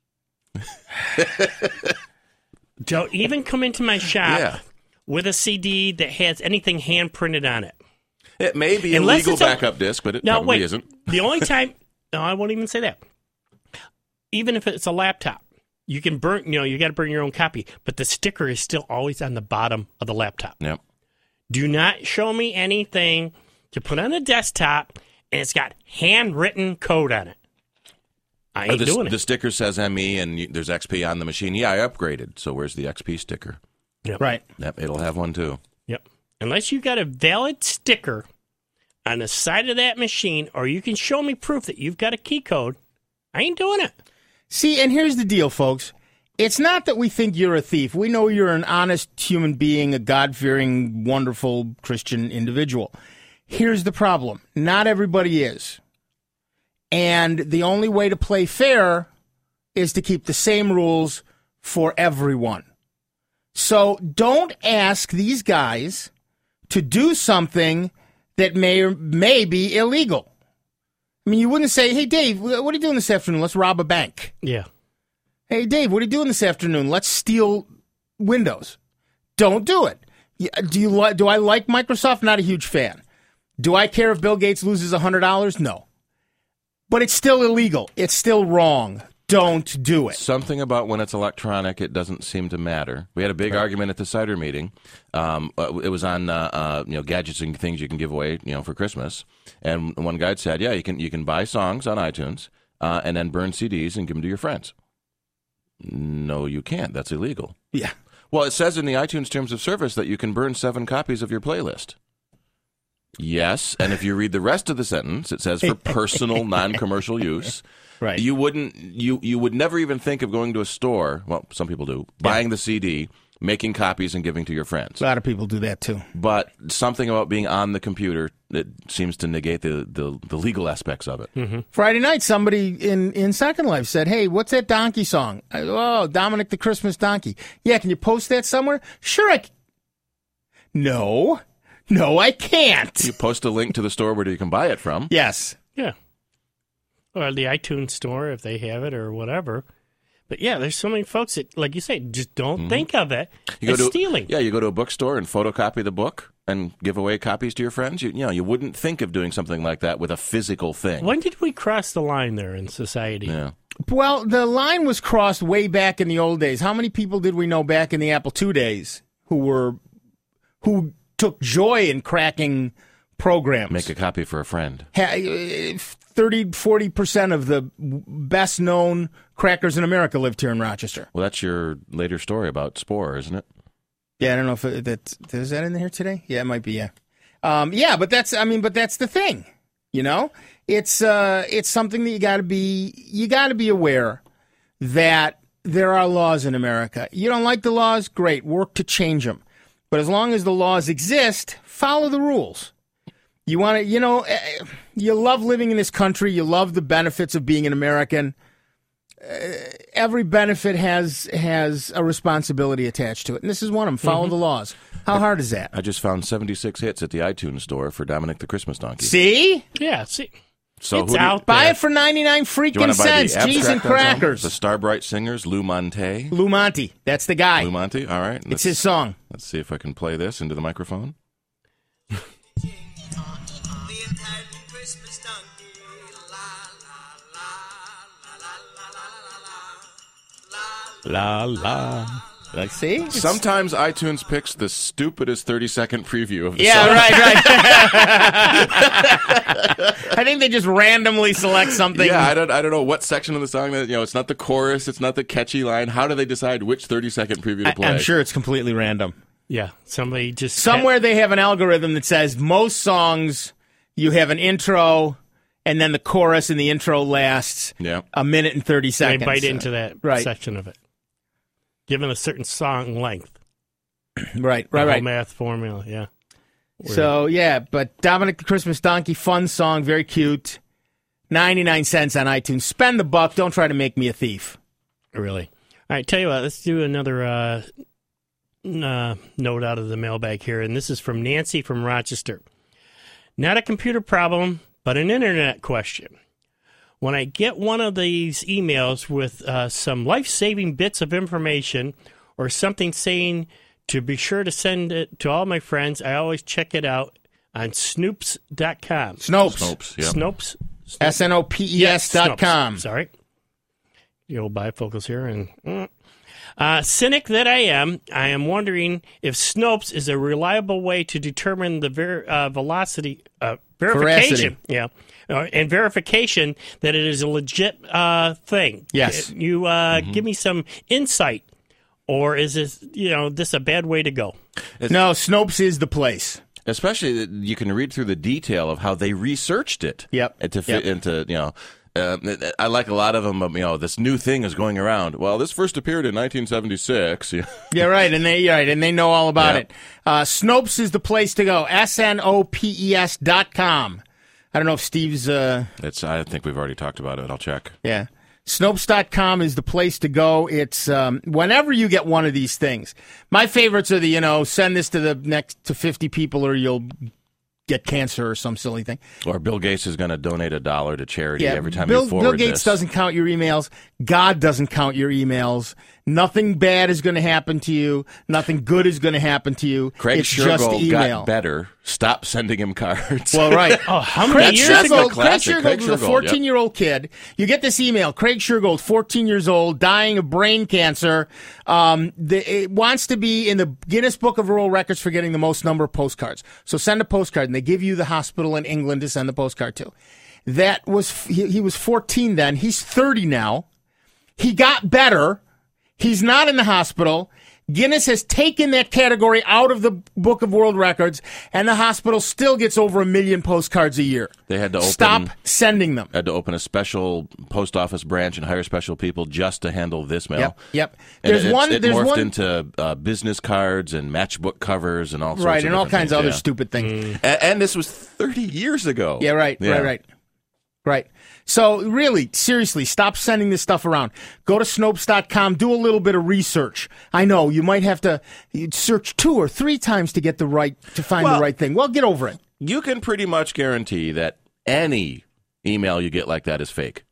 Don't even come into my shop Yeah. with a C D that has anything hand printed on it. It may be a Unless legal it's a- backup disk, but it No, probably wait. isn't. The only time, no, I won't even say that. Even if it's a laptop, you can burn, you know, you got to burn your own copy, but the sticker is still always on the bottom of the laptop. Yep. Do not show me anything to put on a desktop and it's got handwritten code on it. I Oh, ain't the, doing it. the sticker says M E and you, there's X P on the machine. Yeah, I upgraded. So where's the X P sticker? Yep. Right. Yep, it'll have one too. Yep. Unless you got a valid sticker on the side of that machine, or you can show me proof that you've got a key code, I ain't doing it. See, and here's the deal, folks. It's not that we think you're a thief. We know you're an honest human being, a God-fearing, wonderful Christian individual. Here's the problem. Not everybody is. And the only way to play fair is to keep the same rules for everyone. So don't ask these guys to do something that may or may be illegal. I mean, you wouldn't say, hey, Dave, what are you doing this afternoon? Let's rob a bank. Yeah. Hey, Dave, what are you doing this afternoon? Let's steal Windows. Don't do it. Do you li- do I like Microsoft? Not a huge fan. Do I care if Bill Gates loses one hundred dollars? No. But it's still illegal. It's still wrong. Don't do it. Something about when it's electronic, it doesn't seem to matter. We had a big right. argument at the cider meeting. Um, it was on uh, uh, you know gadgets and things you can give away you know for Christmas. And one guy said, "Yeah, you can you can buy songs on iTunes uh, and then burn C Ds and give them to your friends." No, you can't. That's illegal. Yeah. Well, it says in the iTunes Terms of Service that you can burn seven copies of your playlist. Yes, and if you read the rest of the sentence, it says for personal, non-commercial use. Right. You wouldn't. You you would never even think of going to a store. Well, some people do. Buying yeah. the C D, making copies, and giving to your friends. A lot of people do that too. But something about being on the computer that seems to negate the, the, the legal aspects of it. Mm-hmm. Friday night, somebody in, in Second Life said, "Hey, what's that donkey song? I, oh, Dominic the Christmas Donkey. Yeah, can you post that somewhere? Sure, I. C- no, no, I can't. You post a link to the store where you can buy it from. Yes. Yeah. Or the iTunes store, if they have it, or whatever. But yeah, there's so many folks that, like you say, just don't mm-hmm. think of it you as go to, stealing. Yeah, you go to a bookstore and photocopy the book and give away copies to your friends. You, you know, you wouldn't think of doing something like that with a physical thing. When did we cross the line there in society? Yeah. Well, the line was crossed way back in the old days. How many people did we know back in the Apple two days who were who took joy in cracking programs? Make a copy for a friend. thirty, forty percent of the best-known crackers in America lived here in Rochester. Well, that's your later story about Spore, isn't it? Yeah, I don't know if it, that is that in here today. Yeah, it might be. Yeah, um, yeah, but that's I mean, but that's the thing. You know, it's uh, it's something that you got to be you got to be aware that there are laws in America. You don't like the laws? Great, work to change them. But as long as the laws exist, follow the rules. You want to, you know, you love living in this country. You love the benefits of being an American. Uh, every benefit has has a responsibility attached to it, and this is one of them. Follow mm-hmm. the laws. How hard is that? I just found seventy-six hits at the iTunes store for Dominic the Christmas Donkey. See? Yeah, see. So it's who out you, buy there. it for ninety-nine freaking cents. Cheese and crackers. The Starbright Singers, Lou Monte. Lou Monte. That's the guy. Lou Monte. All right. It's his song. Let's see if I can play this into the microphone. La la. Like, see? Sometimes iTunes picks the stupidest thirty-second preview of the yeah, song. right, right. I think they just randomly select something. Yeah, I don't, I don't know what section of the song that, you know, it's not the chorus, it's not the catchy line. How do they decide which thirty-second preview to play? I, I'm sure it's completely random. Yeah, somebody just... Somewhere had... they have an algorithm that says most songs, you have an intro, and then the chorus and the intro lasts yeah. a minute and thirty seconds. They bite into that right. section of it. Given a certain song length. Right, right, the right. whole math formula, yeah. Weird. So, yeah, but Dominic the Christmas Donkey, fun song, very cute. ninety-nine cents on iTunes. Spend the buck. Don't try to make me a thief. Really. All right, tell you what, let's do another uh, uh, note out of the mailbag here, and this is from Nancy from Rochester. Not a computer problem, but an internet question. When I get one of these emails with uh, some life-saving bits of information or something saying to be sure to send it to all my friends, I always check it out on snopes dot com. Snopes. Snopes, yeah. Snopes. S N O P E S dot com. Yes, sorry. The old bifocals here. and uh, Cynic that I am, I am wondering if Snopes is a reliable way to determine the ver- uh, velocity, uh, verification. Veracity. Yeah. Uh, and verification that it is a legit uh, thing. Yes. You uh, mm-hmm. give me some insight, or is this, you know, this a bad way to go? It's, no, Snopes is the place. Especially that you can read through the detail of how they researched it. Yep. And to fit yep. into, you know, uh, I like a lot of them, you know, this new thing is going around. Well, this first appeared in nineteen seventy-six. Yeah, right, and they right, and they know all about yeah. it. Uh, Snopes is the place to go. S N O P E S dot com. I don't know if Steve's... Uh, it's. I think we've already talked about it. I'll check. Yeah. Snopes dot com is the place to go. It's um, whenever you get one of these things. My favorites are the, you know, send this to the next to fifty people or you'll get cancer or some silly thing. Or Bill Gates is going to donate a dollar to charity yeah, every time Bill, you forward Bill Gates this. doesn't count your emails. God doesn't count your emails. Nothing bad is going to happen to you. Nothing good is going to happen to you. Craig it's just Shergold email. got better. Stop sending him cards. Well, right. Oh, how Craig many years That's ago? the Shergold, Craig classic. Shergold Craig was a Shergold, fourteen-year-old kid. You get this email. Craig Shergold, fourteen years old, dying of brain cancer. Um, the, it wants to be in the Guinness Book of World Records for getting the most number of postcards. So send a postcard, and they give you the hospital in England to send the postcard to. That was he, he was fourteen then. He's thirty now. He got better. He's not in the hospital. Guinness has taken that category out of the Book of World Records, and the hospital still gets over a million postcards a year. They had to open, Stop sending them. Had to open a special post office branch and hire special people just to handle this mail. Yep, yep. And There's it, one. It there's morphed one, into uh, business cards and matchbook covers and all sorts right, of and all different kinds things. of other yeah. stupid things. Mm. And, and this was thirty years ago. Yeah, right, Yeah. right, right. Right. So really, seriously, stop sending this stuff around. Go to Snopes dot com, do a little bit of research. I know you might have to search two or three times to get the right to find Well, the right thing. Well, get over it. You can pretty much guarantee that any email you get like that is fake.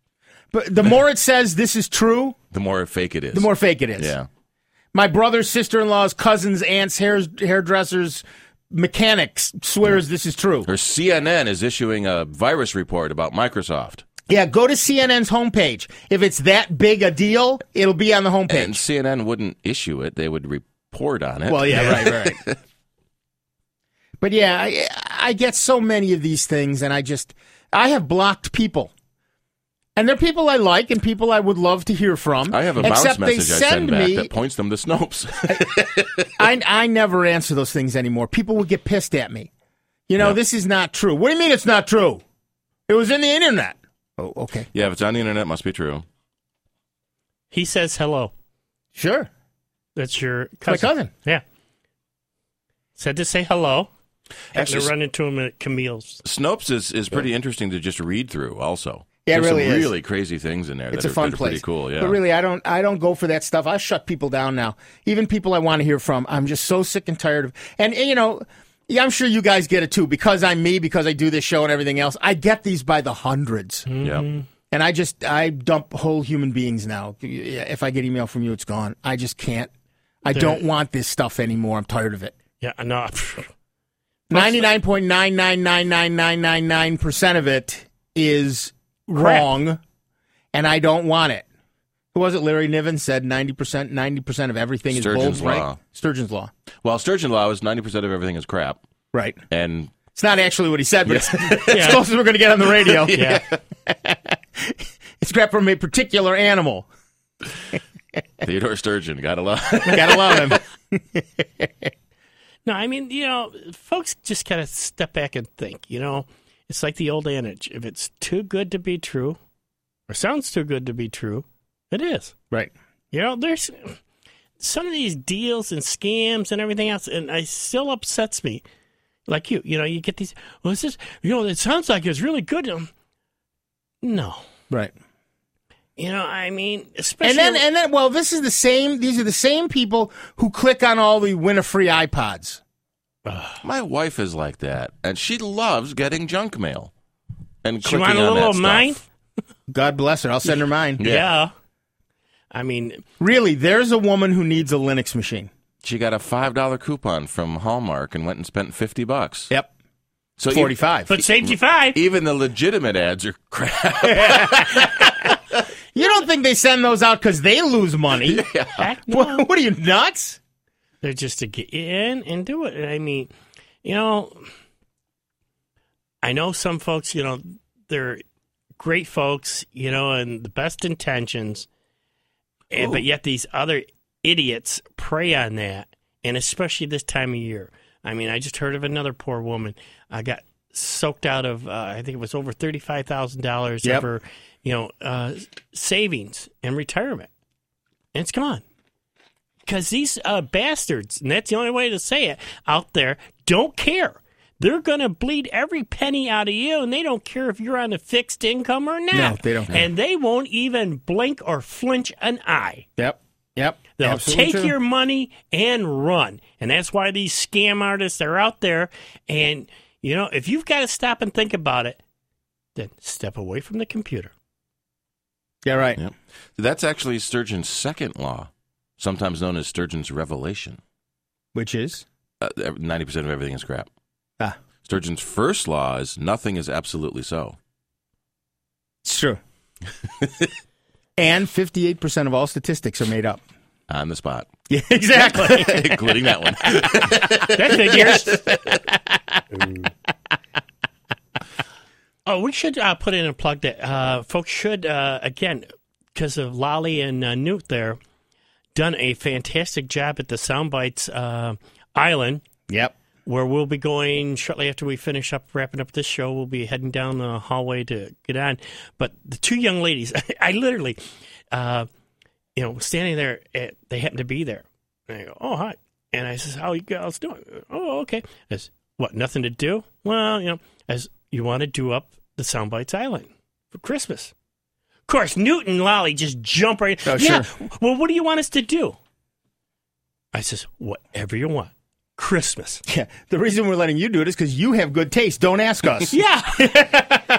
But the more it says this is true, The more fake it is. the more fake it is. Yeah. My brother's sister-in-law's cousins, aunts, hair, hairdressers, mechanics swears this is true. Or C N N is issuing a virus report about Microsoft. Yeah, go to C N N's homepage. If it's that big a deal, it'll be on the homepage. And C N N wouldn't issue it. They would report on it. Well, yeah, right, right. But yeah, I, I get so many of these things, and I just, I have blocked people. And they're people I like and people I would love to hear from. I have a bounce except message they I send send back me, that points them to Snopes. I, I never answer those things anymore. People would get pissed at me. You know, Yeah. this is not true. What do you mean it's not true? It was in the internet. Oh, okay. Yeah, if it's on the internet, it must be true. He says hello. Sure. That's your My cousin. cousin. Yeah. Said to say hello. Actually, Actually, to run into him at Camille's. Snopes is, is pretty interesting to just read through also. Yeah, it There's really some is. really crazy things in there. It's that a are, fun that are place. pretty cool, yeah. But really, I don't I don't go for that stuff. I shut people down now. Even people I want to hear from. I'm just so sick and tired of. And, and you know, yeah, I'm sure you guys get it too. Because I'm me, because I do this show and everything else, I get these by the hundreds. Yeah. And I just, I dump whole human beings now. If I get email from you, it's gone. I just can't. I There- don't want this stuff anymore. I'm tired of it. Yeah, no. ninety-nine point nine nine nine nine nine nine nine percent of it is wrong, and I don't want it. Who was it? Larry Niven said ninety percent, ninety percent of everything Sturgeon's is bull, right? Law. Sturgeon's Law. Well, Sturgeon Law is ninety percent of everything is crap. Right. And It's not actually what he said, but it's Yeah. as close as we're going to get on the radio. Yeah. It's crap from a particular animal. Theodore Sturgeon, gotta love. Gotta love him. No, I mean, you know, folks just gotta step back and think. You know, it's like the old adage: if it's too good to be true, or sounds too good to be true, it is. Right. You know, there's some of these deals and scams and everything else, and it still upsets me. Like you, you know, you get these. Well, this is, you know, it sounds like it's really good. Um, No, Right. you know, I mean, especially And then, and then, well, this is the same. These are the same people who click on all the win a free iPods. My wife is like that, and she loves getting junk mail. And she clicking want a on little that of mine. stuff. God bless her. I'll send her mine. Yeah. I mean, Really, there's a woman who needs a Linux machine. She got a five dollar coupon from Hallmark and went and spent fifty bucks. Yep. So forty-five. but saved you five. Even the legitimate ads are crap. You don't think they send those out because they lose money? Heck no. What, what are you, nuts? They're just to get in and do it. I mean, you know, I know some folks, you know, they're great folks, you know, and the best intentions, and, but yet these other idiots prey on that, and especially this time of year. I mean, I just heard of another poor woman. I got soaked out of, uh, I think it was over thirty-five thousand dollars Yep. of her, you know, uh, savings and retirement. And it's gone. Because these uh, bastards, and that's the only way to say it, out there, don't care. They're going to bleed every penny out of you, and they don't care if you're on a fixed income or not. No, they don't. And they won't even blink or flinch an eye. Yep. Yep. They'll Absolutely take true. your money and run. And that's why these scam artists are out there. And, you know, if you've got to stop and think about it, then step away from the computer. Yeah, right. Yep. That's actually Sturgeon's second law, sometimes known as Sturgeon's revelation. Which is? Uh, ninety percent of everything is crap. Ah, Sturgeon's first law is nothing is absolutely so. it's true. And fifty-eight percent of all statistics are made up. On the spot. Yeah, exactly. Including that one. That figures. Oh, we should uh, put in a plug that uh, folks should, uh, again, because of Lolly and uh, Newt there, done a fantastic job at the Soundbites uh, Island, Yep. where we'll be going shortly after we finish up, wrapping up this show. We'll be heading down the hallway to get on. But the two young ladies, I literally, uh, you know, standing there, at, they happen to be there. And I go, oh, hi. And I says, how you guys doing? Oh, okay. I says, what, nothing to do? Well, you know, as you want to do up the Soundbites Island for Christmas. Of course, Newt and Lolly just jump right in. Oh, yeah, sure. well, what do you want us to do? I says, whatever you want. Christmas. Yeah. The reason we're letting you do it is because you have good taste. Don't ask us. Yeah. I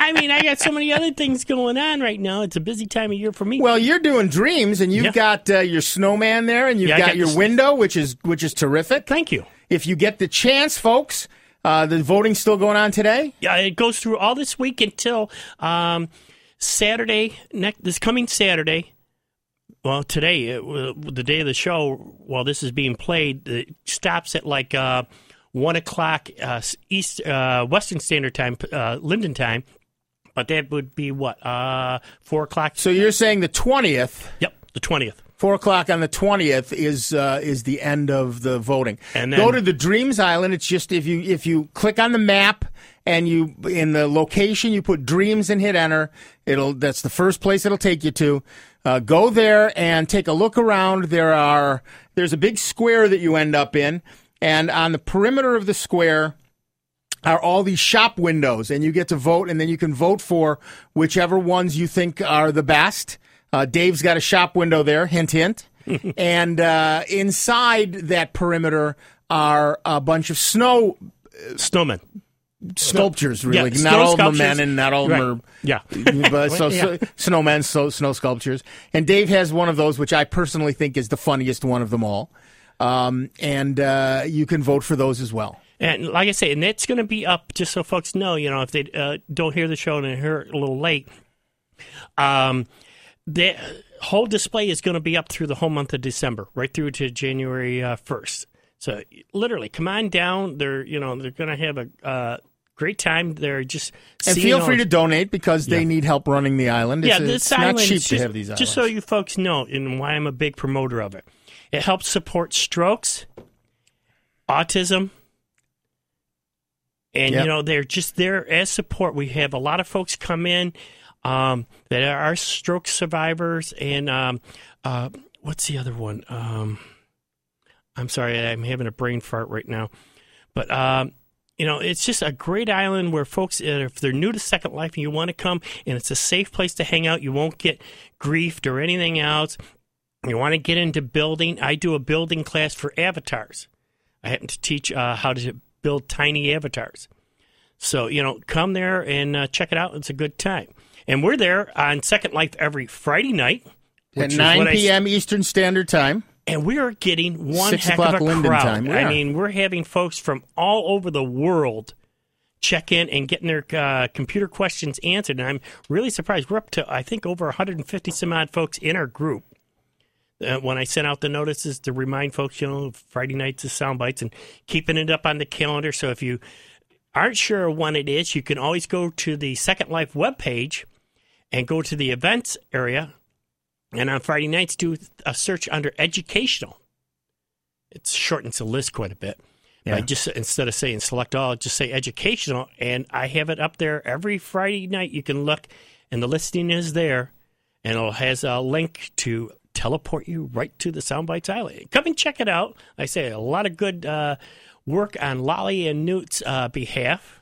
I mean, I got so many other things going on right now. It's a busy time of year for me. Well, you're doing dreams, and you've Yeah. got uh, your snowman there, and you've Yeah, I got, got your this- window, which is which is terrific. Thank you. If you get the chance, folks, uh, the voting's still going on today. Yeah, it goes through all this week until um, Saturday, next this coming Saturday. Well, today, it, uh, the day of the show, while this is being played, it stops at like uh, one o'clock uh, East uh, Western Standard Time, uh, Linden time. But that would be what uh, four o'clock. So you're saying the twentieth, Yep, the twentieth. four o'clock on the twentieth is uh, is the end of the voting. And then- Go to the Dreams Island. It's just if you if you click on the map and you in the location you put Dreams and hit enter, it'll that's the first place it'll take you to. Uh, go there and take a look around. There are there's a big square that you end up in, and on the perimeter of the square are all these shop windows, and you get to vote, and then you can vote for whichever ones you think are the best. Uh, Dave's got a shop window there, hint, hint. And uh, inside that perimeter are a bunch of snow Snowman. sculptures, really. Yeah, not snow all of them are sculptures. men, and not all of them Right. are... Yeah. But so, so Yeah. snowmen, so snow sculptures, and Dave has one of those, which I personally think is the funniest one of them all. Um, and uh, you can vote for those as well. And like I say, and it's going to be up just so folks know, you know, if they uh, don't hear the show and they hear it a little late, um, the whole display is going to be up through the whole month of December, right through to January uh, first. So literally, come on down. They're, you know, they're going to have a uh, great time. They're just And seeing feel all- free to donate because they Yeah. need help running the island. It's, yeah, a- this it's island, not cheap just, to have these islands. just so you folks know, and why I'm a big promoter of it. It helps support strokes, autism, and Yep. you know they're just there as support. We have a lot of folks come in um, that are stroke survivors, and um, uh, what's the other one? Um, I'm sorry, I'm having a brain fart right now, but. Um, You know, it's just a great island where folks, if they're new to Second Life and you want to come, and it's a safe place to hang out, you won't get griefed or anything else. You want to get into building. I do a building class for avatars. I happen to teach uh, how to build tiny avatars. So, you know, come there and uh, check it out. It's a good time. And we're there on Second Life every Friday night. At which is nine what I- p.m. Eastern Standard Time. and we are getting one Six heck of o'clock a Linden crowd. time, we I are. mean, we're having folks from all over the world check in and getting their uh, computer questions answered. And I'm really surprised. We're up to, I think, over one hundred fifty some odd folks in our group. Uh, when I sent out the notices to remind folks, you know, Friday nights is sound bites and keeping it up on the calendar. So if you aren't sure when it is, you can always go to the Second Life webpage and go to the events area. And on Friday nights, do a search under educational. It shortens the list quite a bit. Yeah. By just instead of saying select all, just say educational, and I have it up there every Friday night. You can look, and the listing is there, and it has a link to teleport you right to the Soundbites Island. Come and check it out. I say a lot of good uh, work on Lolly and Newt's uh, behalf,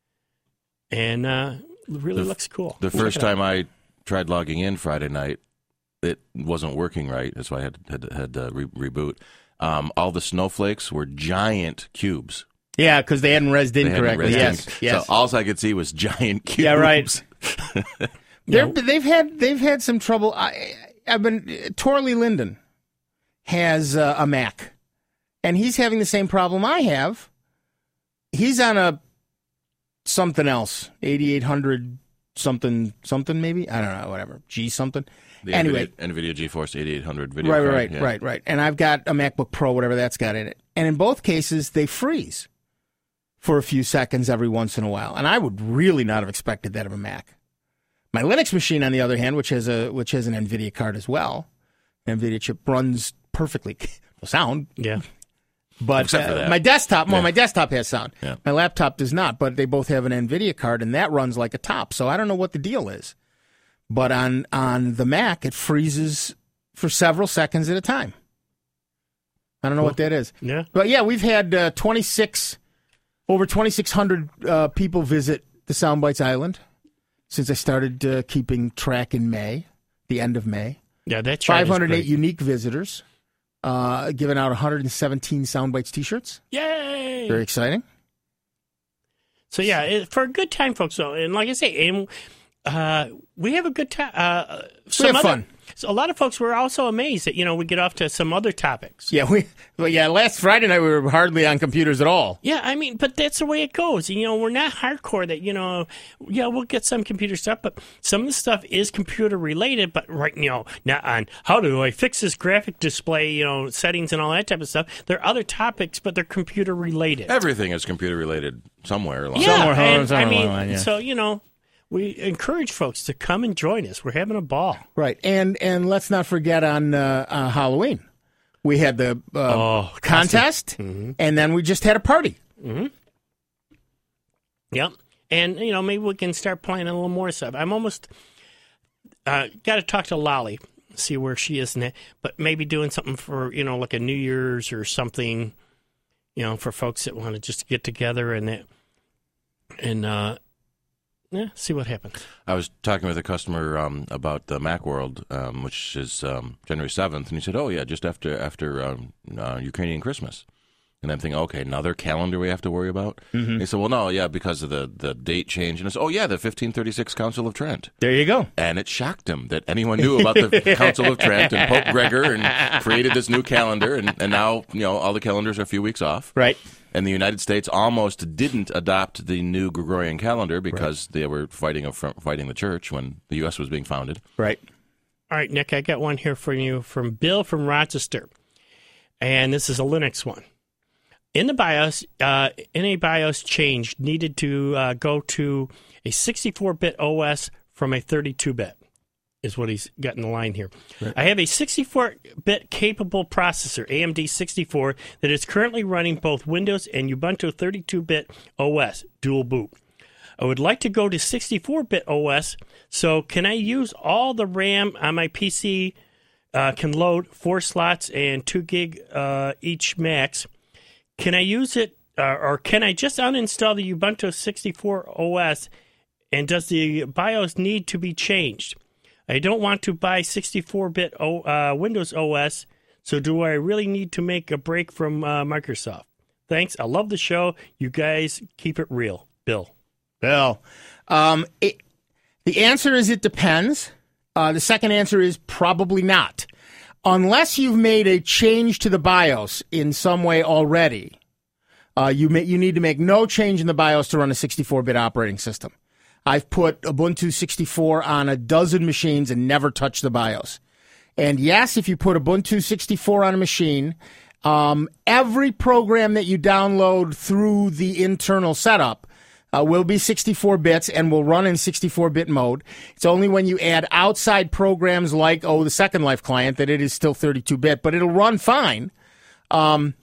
and uh, it really The- looks cool. The Check first it out. time I tried logging in Friday night, it wasn't working right. That's why I had had, had to re- reboot. Um, all the snowflakes were giant cubes. Yeah, because they hadn't rezzed in They hadn't correctly. rezzed Yes, in. yes. So all I could see was giant cubes. Yeah, right. They're, Yeah. they've had they've had some trouble. I, I've been Torley Linden has uh, a Mac, and he's having the same problem I have. He's on a something else, eighty-eight hundred something something maybe. I don't know, whatever G something. The Anyway. NVIDIA, NVIDIA GeForce eighty-eight hundred video Right, card. right, yeah. right, right. And I've got a MacBook Pro, whatever that's got in it. And in both cases, they freeze for a few seconds every once in a while. And I would really not have expected that of a Mac. My Linux machine, on the other hand, which has a which has an NVIDIA card as well, NVIDIA chip runs perfectly. No sound, Yeah. but Except for uh, that. my desktop, well, Yeah. my desktop has sound. Yeah. My laptop does not, but they both have an NVIDIA card, and that runs like a top. So I don't know what the deal is. But on on the Mac, it freezes for several seconds at a time. I don't know what that is. Yeah. But yeah, we've had uh, twenty-six, over twenty-six hundred uh, people visit the Soundbites Island since I started uh, keeping track in May, the end of May. Yeah, that chart is five hundred eight great. unique visitors, uh, giving out one hundred seventeen Soundbites T-shirts. Yay! Very exciting. So yeah, it, for a good time, folks. So, and like I say, and uh, we have a good time. Uh, we have other, fun. So a lot of folks were also amazed that you know we get off to some other topics. Yeah, we. Well, yeah, last Friday night we were hardly on computers at all. Yeah, I mean, but that's the way it goes. You know, we're not hardcore. That you know, yeah, we'll get some computer stuff, but some of the stuff is computer related. But right, you know, not on how do I fix this graphic display, you know, settings and all that type of stuff. There are other topics, but they're computer related. Everything is computer related somewhere along. Yeah, Somewhere, and, somewhere I mean, along the line, yeah. so you know. We encourage folks to come and join us. We're having a ball. Right, and and let's not forget on uh, uh, Halloween, we had the uh, Oh, contest, Mm-hmm. and then we just had a party. Mm-hmm. Yep. And, you know, maybe we can start playing a little more stuff. I'm almost uh, got to talk to Lolly, see where she is now, but maybe doing something for, you know, like a New Year's or something, you know, for folks that want to just get together and that, and uh, yeah, see what happens. I was talking with a customer um, about the Macworld, um, which is um, January seventh, and he said, "Oh yeah, just after after um, uh, Ukrainian Christmas." And I'm thinking, okay, another calendar we have to worry about. Mm-hmm. He said, "Well, no, yeah, because of the, the date change." And I said, "Oh yeah, the fifteen thirty-six Council of Trent." There you go. And it shocked him that anyone knew about the Council of Trent and Pope Gregor and created this new calendar. And, and now, you know, all the calendars are a few weeks off. Right. And the United States almost didn't adopt the new Gregorian calendar because right. they were fighting a front, fighting the church when the U S was being founded. Right. All right, Nick, I got one here for you from Bill from Rochester. And this is a Linux one. In the BIOS, uh, in a BIOS change needed to uh, go to a sixty-four bit O S from a thirty-two bit, is what he's got in the line here. Right. I have a sixty-four bit capable processor, A M D sixty-four, that is currently running both Windows and Ubuntu thirty-two bit O S, dual boot. I would like to go to sixty-four bit O S, so can I use all the RAM on my P C, uh, can load four slots and two gig uh, each max. Can I use it, uh, or can I just uninstall the Ubuntu sixty-four O S, and does the BIOS need to be changed? I don't want to buy sixty-four bit o, uh, Windows O S, so do I really need to make a break from uh, Microsoft? Thanks. I love the show. You guys keep it real. Bill. Bill. Um, it, the answer is it depends. Uh, the second answer is probably not. Unless you've made a change to the BIOS in some way already, uh, you may, you need to make no change in the BIOS to run a sixty-four bit operating system. I've put Ubuntu sixty-four on a dozen machines and never touched the BIOS. And yes, if you put Ubuntu sixty-four on a machine, um, every program that you download through the internal setup uh, will be sixty-four bits and will run in sixty-four bit mode. It's only when you add outside programs like, oh, the Second Life client that it is still thirty-two bit, but it'll run fine. Um,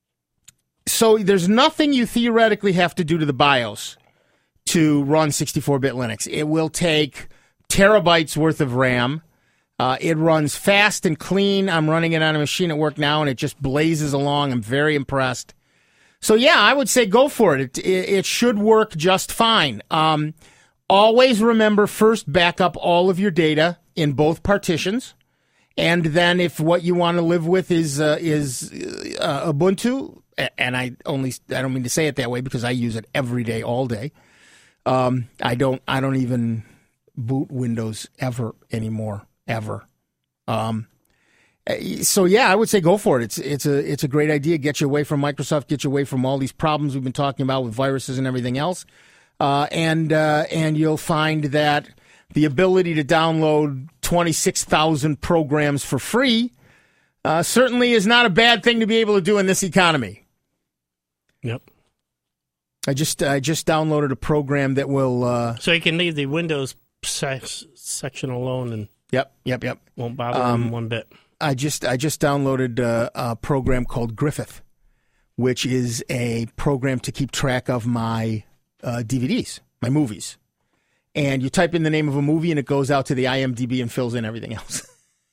so there's nothing you theoretically have to do to the BIOS to run sixty-four bit Linux. It will take terabytes worth of RAM. Uh, it runs fast and clean. I'm running it on a machine at work now, and it just blazes along. I'm very impressed. So, yeah, I would say go for it. It, it, it should work just fine. Um, always remember, first back up all of your data in both partitions. And then if what you want to live with is uh, is uh, Ubuntu, and I only I don't mean to say it that way because I use it every day, all day. Um, I don't I don't even boot Windows ever anymore, ever. Um, so yeah, I would say go for it. It's it's a it's a great idea. Get you away from Microsoft. Get you away from all these problems we've been talking about with viruses and everything else. Uh, and uh, and you'll find that the ability to download twenty-six thousand programs for free uh, certainly is not a bad thing to be able to do in this economy. Yep. I just I just downloaded a program that will. Uh, so you can leave the Windows se- section alone and. Yep, yep, yep. Won't bother um, them one bit. I just I just downloaded uh, a program called Griffith, which is a program to keep track of my uh, D V Ds, my movies. And you type in the name of a movie, and it goes out to the I M D B and fills in everything else.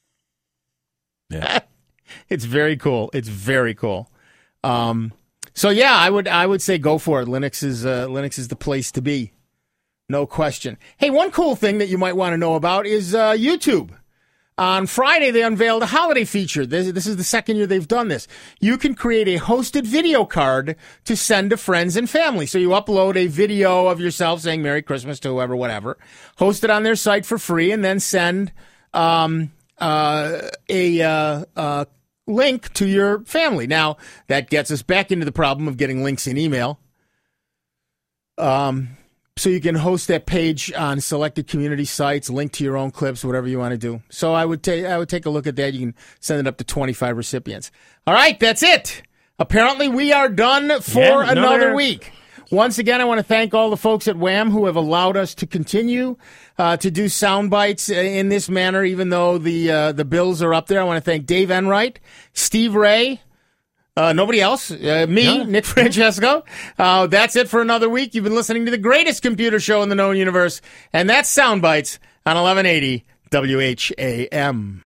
Yeah, it's very cool. It's very cool. Um, so yeah, I would I would say go for it. Linux is uh, Linux is the place to be, no question. Hey, one cool thing that you might want to know about is uh, YouTube. On Friday, they unveiled a holiday feature. This, this is the second year they've done this. You can create a hosted video card to send to friends and family. So you upload a video of yourself saying Merry Christmas to whoever, whatever, host it on their site for free, and then send um, uh, a uh, uh, link to your family. Now, that gets us back into the problem of getting links in email. Um. So you can host that page on selected community sites, link to your own clips, whatever you want to do. So I would take I would take a look at that. You can send it up to twenty-five recipients. All right, that's it. Apparently, we are done for Yeah, another, another week. Once again, I want to thank all the folks at Wham who have allowed us to continue uh, to do sound bites in this manner, even though the uh, the bills are up there. I want to thank Dave Enright, Steve Ray. Uh, nobody else. Uh, me, Yeah. Nick Francesco. Uh, that's it for another week. You've been listening to the greatest computer show in the known universe, and that's Soundbites on eleven eighty W H A M.